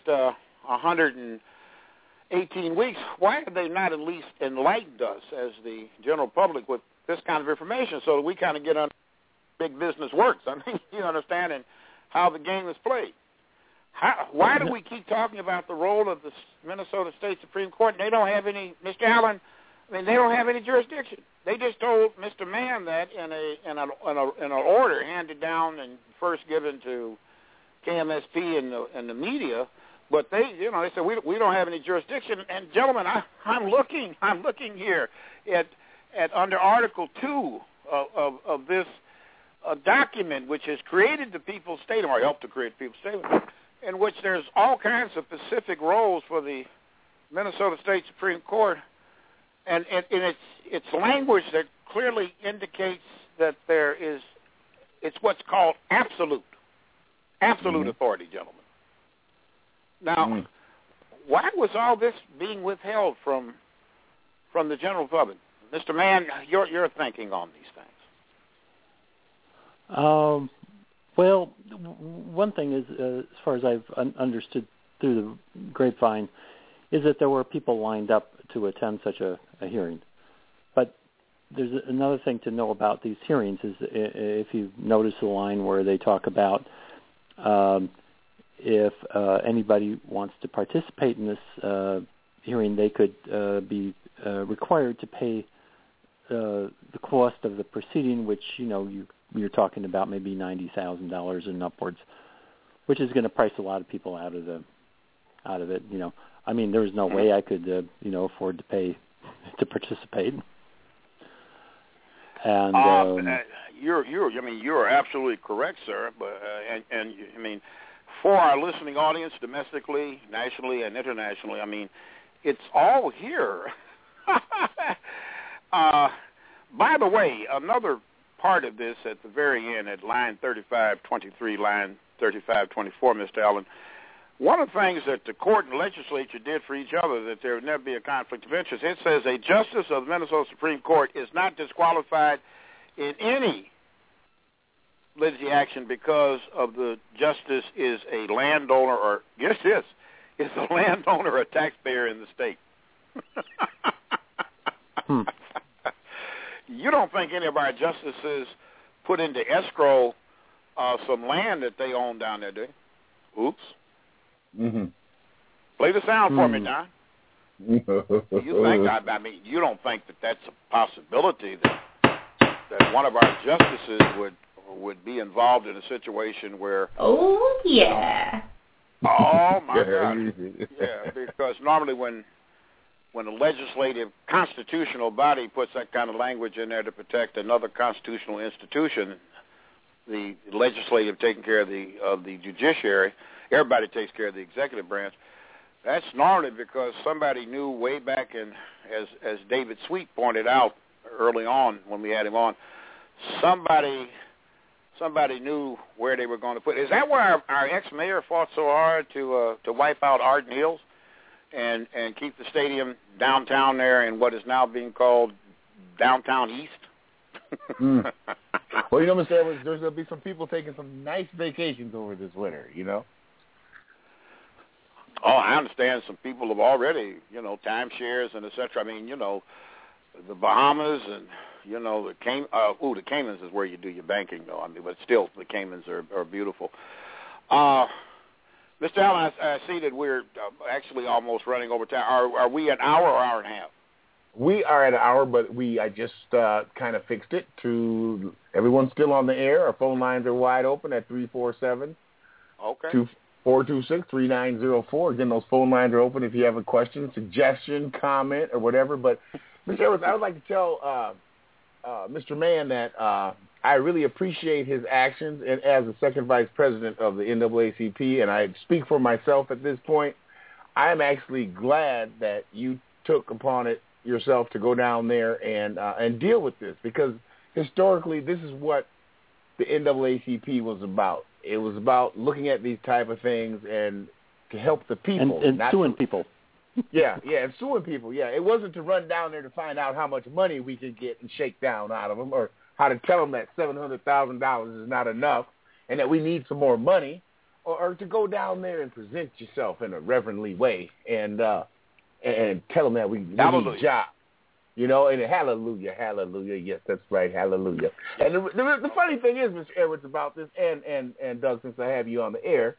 118 weeks, why have they not at least enlightened us as the general public with this kind of information so that we kind of get under big business works? I mean, you understand, and how the game is played. Why do we keep talking about the role of the Minnesota State Supreme Court? They don't have any, Mr. Allen, they don't have any jurisdiction. They just told Mr. Mann that in an order handed down and first given to KMSP and the media, but they said we don't have any jurisdiction. And gentlemen, I'm looking here at under Article 2 of this document, which has created the People's Statement, or helped to create the People's Statement, in which there's all kinds of specific roles for the Minnesota State Supreme Court, and it's language that clearly indicates that it's what's called absolute authority, gentlemen. Now, why was all this being withheld from the general public? Mr. Mann, your thinking on these things. Well, one thing is, as far as I've understood through the grapevine, is that there were people lined up to attend such a hearing. But there's another thing to know about these hearings is if you notice the line where they talk about if anybody wants to participate in this hearing, they could be required to pay the cost of the proceeding, which you're talking about maybe $90,000 and upwards, which is going to price a lot of people out of it. I mean, there's no way I could afford to pay to participate. And you're absolutely correct, sir. But for our listening audience, domestically, nationally, and internationally, it's all here. By the way, another part of this at the very end, at line 3523, line 3524, Mr. Allen, one of the things that the court and legislature did for each other, that there would never be a conflict of interest, it says a justice of the Minnesota Supreme Court is not disqualified in any litigation action because of the justice is a landowner or, guess this, is a landowner or a taxpayer in the state. You don't think any of our justices put into escrow some land that they own down there, do you? Oops. Mm-hmm. Play the sound for me, Don. You think? I mean, you don't think that that's a possibility that one of our justices would be involved in a situation where? Oh yeah. Oh my God. Yeah, because normally when a legislative constitutional body puts that kind of language in there to protect another constitutional institution, the legislative taking care of the judiciary, everybody takes care of the executive branch. That's normally because somebody knew way back in, as David Sweet pointed out early on when we had him on, somebody knew where they were going to put it. Is that where our ex-mayor fought so hard to wipe out Arden Hills and keep the stadium downtown there in what is now being called Downtown East? Well, you know, Mr. Edwards, there's going to be some people taking some nice vacations over this winter, you know? Oh, I understand some people have already, timeshares and et cetera. I mean, the Bahamas and, the Caymans is where you do your banking, though. I mean, but still, the Caymans are beautiful. Mr. Allen, I see that we're actually almost running over time. Are we an hour or hour and a half? We are at an hour, but I just kind of fixed it to everyone's still on the air. Our phone lines are wide open at 347 426-3904. Again, those phone lines are open if you have a question, suggestion, comment, or whatever. But, Mr. Edwards, I would like to tell Mr. Mann that I really appreciate his actions and as the second vice president of the NAACP, and I speak for myself at this point. I am actually glad that you took upon it yourself to go down there and deal with this, because historically this is what the NAACP was about. It was about looking at these type of things and to help the people. And suing people. And suing people. Yeah, it wasn't to run down there to find out how much money we could get and shake down out of them, or how to tell them that $700,000 is not enough and that we need some more money, or to go down there and present yourself in a reverently way and tell them that we need a job. And hallelujah, yes, that's right, hallelujah. And the funny thing is, Mr. Edwards, about this, and Doug, since I have you on the air,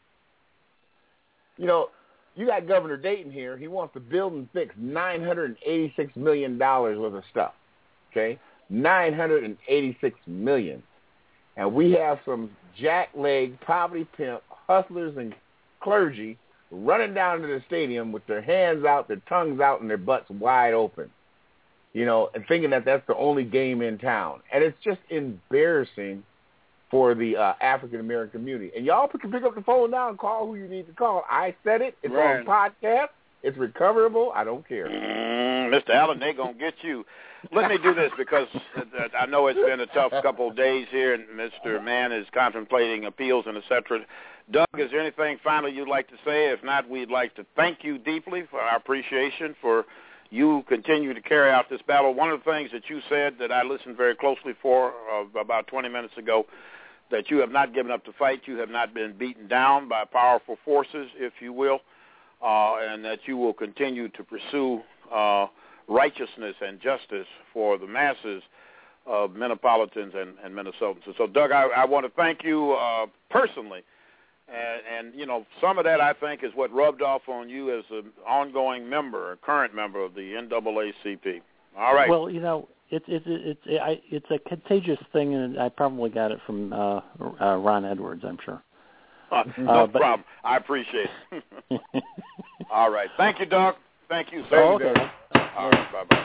you got Governor Dayton here. He wants to build and fix $986 million worth of stuff, okay? $986 million. And we have some jackleg, poverty pimp, hustlers and clergy running down to the stadium with their hands out, their tongues out, and their butts wide open, and thinking that that's the only game in town. And it's just embarrassing for the African-American community. And y'all can pick up the phone now and call who you need to call. I said it. It's on podcast. It's recoverable. I don't care. Mr. Allen, they're going to get you. Let me do this, because I know it's been a tough couple of days here, and Mr. Mann is contemplating appeals and et cetera. Doug, is there anything finally you'd like to say? If not, we'd like to thank you deeply for our appreciation for you continue to carry out this battle. One of the things that you said that I listened very closely for about 20 minutes ago, that you have not given up the fight, you have not been beaten down by powerful forces, if you will, and that you will continue to pursue righteousness and justice for the masses of Minneapolitans and Minnesotans. So, Doug, I want to thank you personally. And some of that, I think, is what rubbed off on you as an ongoing member, a current member of the NAACP. All right. Well, it's a contagious thing, and I probably got it from Ron Edwards, I'm sure. No problem. I appreciate it. All right. Thank you, Doug. Thank you, sir. Okay. All right. Bye-bye.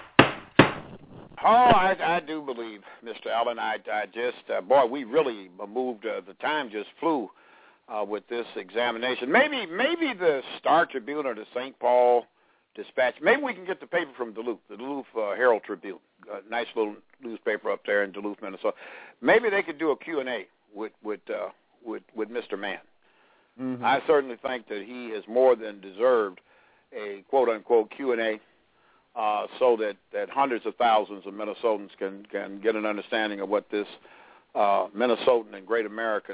Oh, I do believe, Mr. Allen. I just, we really moved. The time just flew with this examination. Maybe the Star Tribune or the St. Paul Dispatch. Maybe we can get the paper from Duluth, the Duluth Herald Tribune, a nice little newspaper up there in Duluth, Minnesota. Maybe they could do a Q&A with Mr. Mann. Mm-hmm. I certainly think that he has more than deserved a quote-unquote Q&A so that hundreds of thousands of Minnesotans can get an understanding of what this Minnesotan and great American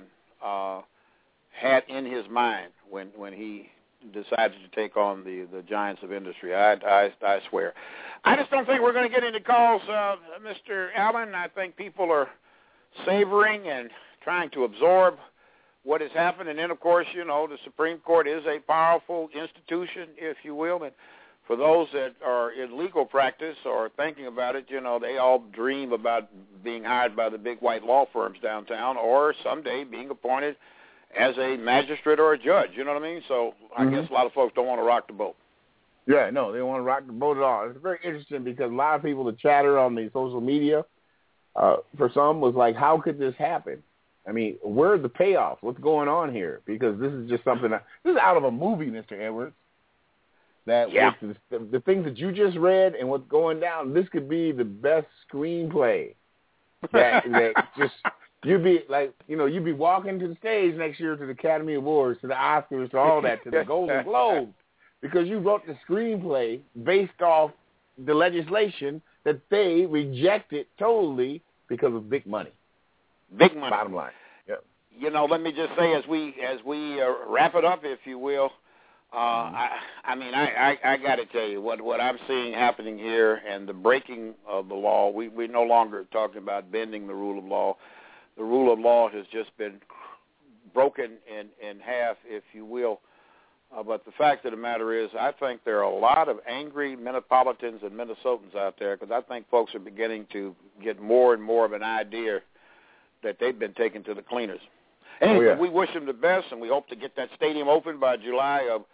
had in his mind when he decided to take on the giants of industry. I swear. I just don't think we're going to get into calls, Mr. Allen. I think people are savoring and trying to absorb what has happened. And then, of course, the Supreme Court is a powerful institution, if you will. And for those that are in legal practice or thinking about it, they all dream about being hired by the big white law firms downtown or someday being appointed as a magistrate or a judge, you know what I mean? So I guess a lot of folks don't want to rock the boat. Yeah, no, they don't want to rock the boat at all. It's very interesting because a lot of people that chatter on the social media, for some, was like, how could this happen? I mean, where's the payoff? What's going on here? Because this is just something this is out of a movie, Mr. Edwards. That with the things that you just read and what's going down, this could be the best screenplay. That just... You'd be like, you'd be walking to the stage next year to the Academy Awards, to the Oscars, to all that, to the Golden Globe, because you wrote the screenplay based off the legislation that they rejected totally because of big money. Big money. Bottom line. Yep. Let me just say as we wrap it up, if you will, I got to tell you what I'm seeing happening here and the breaking of the law. We're no longer talking about bending the rule of law. The rule of law has just been broken in half, if you will. But the fact of the matter is, I think there are a lot of angry Minneapolitans and Minnesotans out there because I think folks are beginning to get more and more of an idea that they've been taken to the cleaners. Anyway, we wish them the best, and we hope to get that stadium open by July of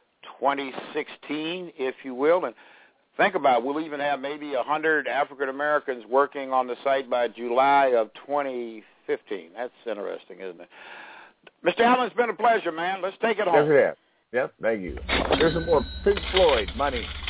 2016, if you will. And think about it, we'll even have maybe 100 African-Americans working on the site by July of 2015. That's interesting, isn't it? Mr. Allen, it's been a pleasure, man. Let's take it home. Yes, it has. Yep, thank you. Here's some more Pink Floyd, Money.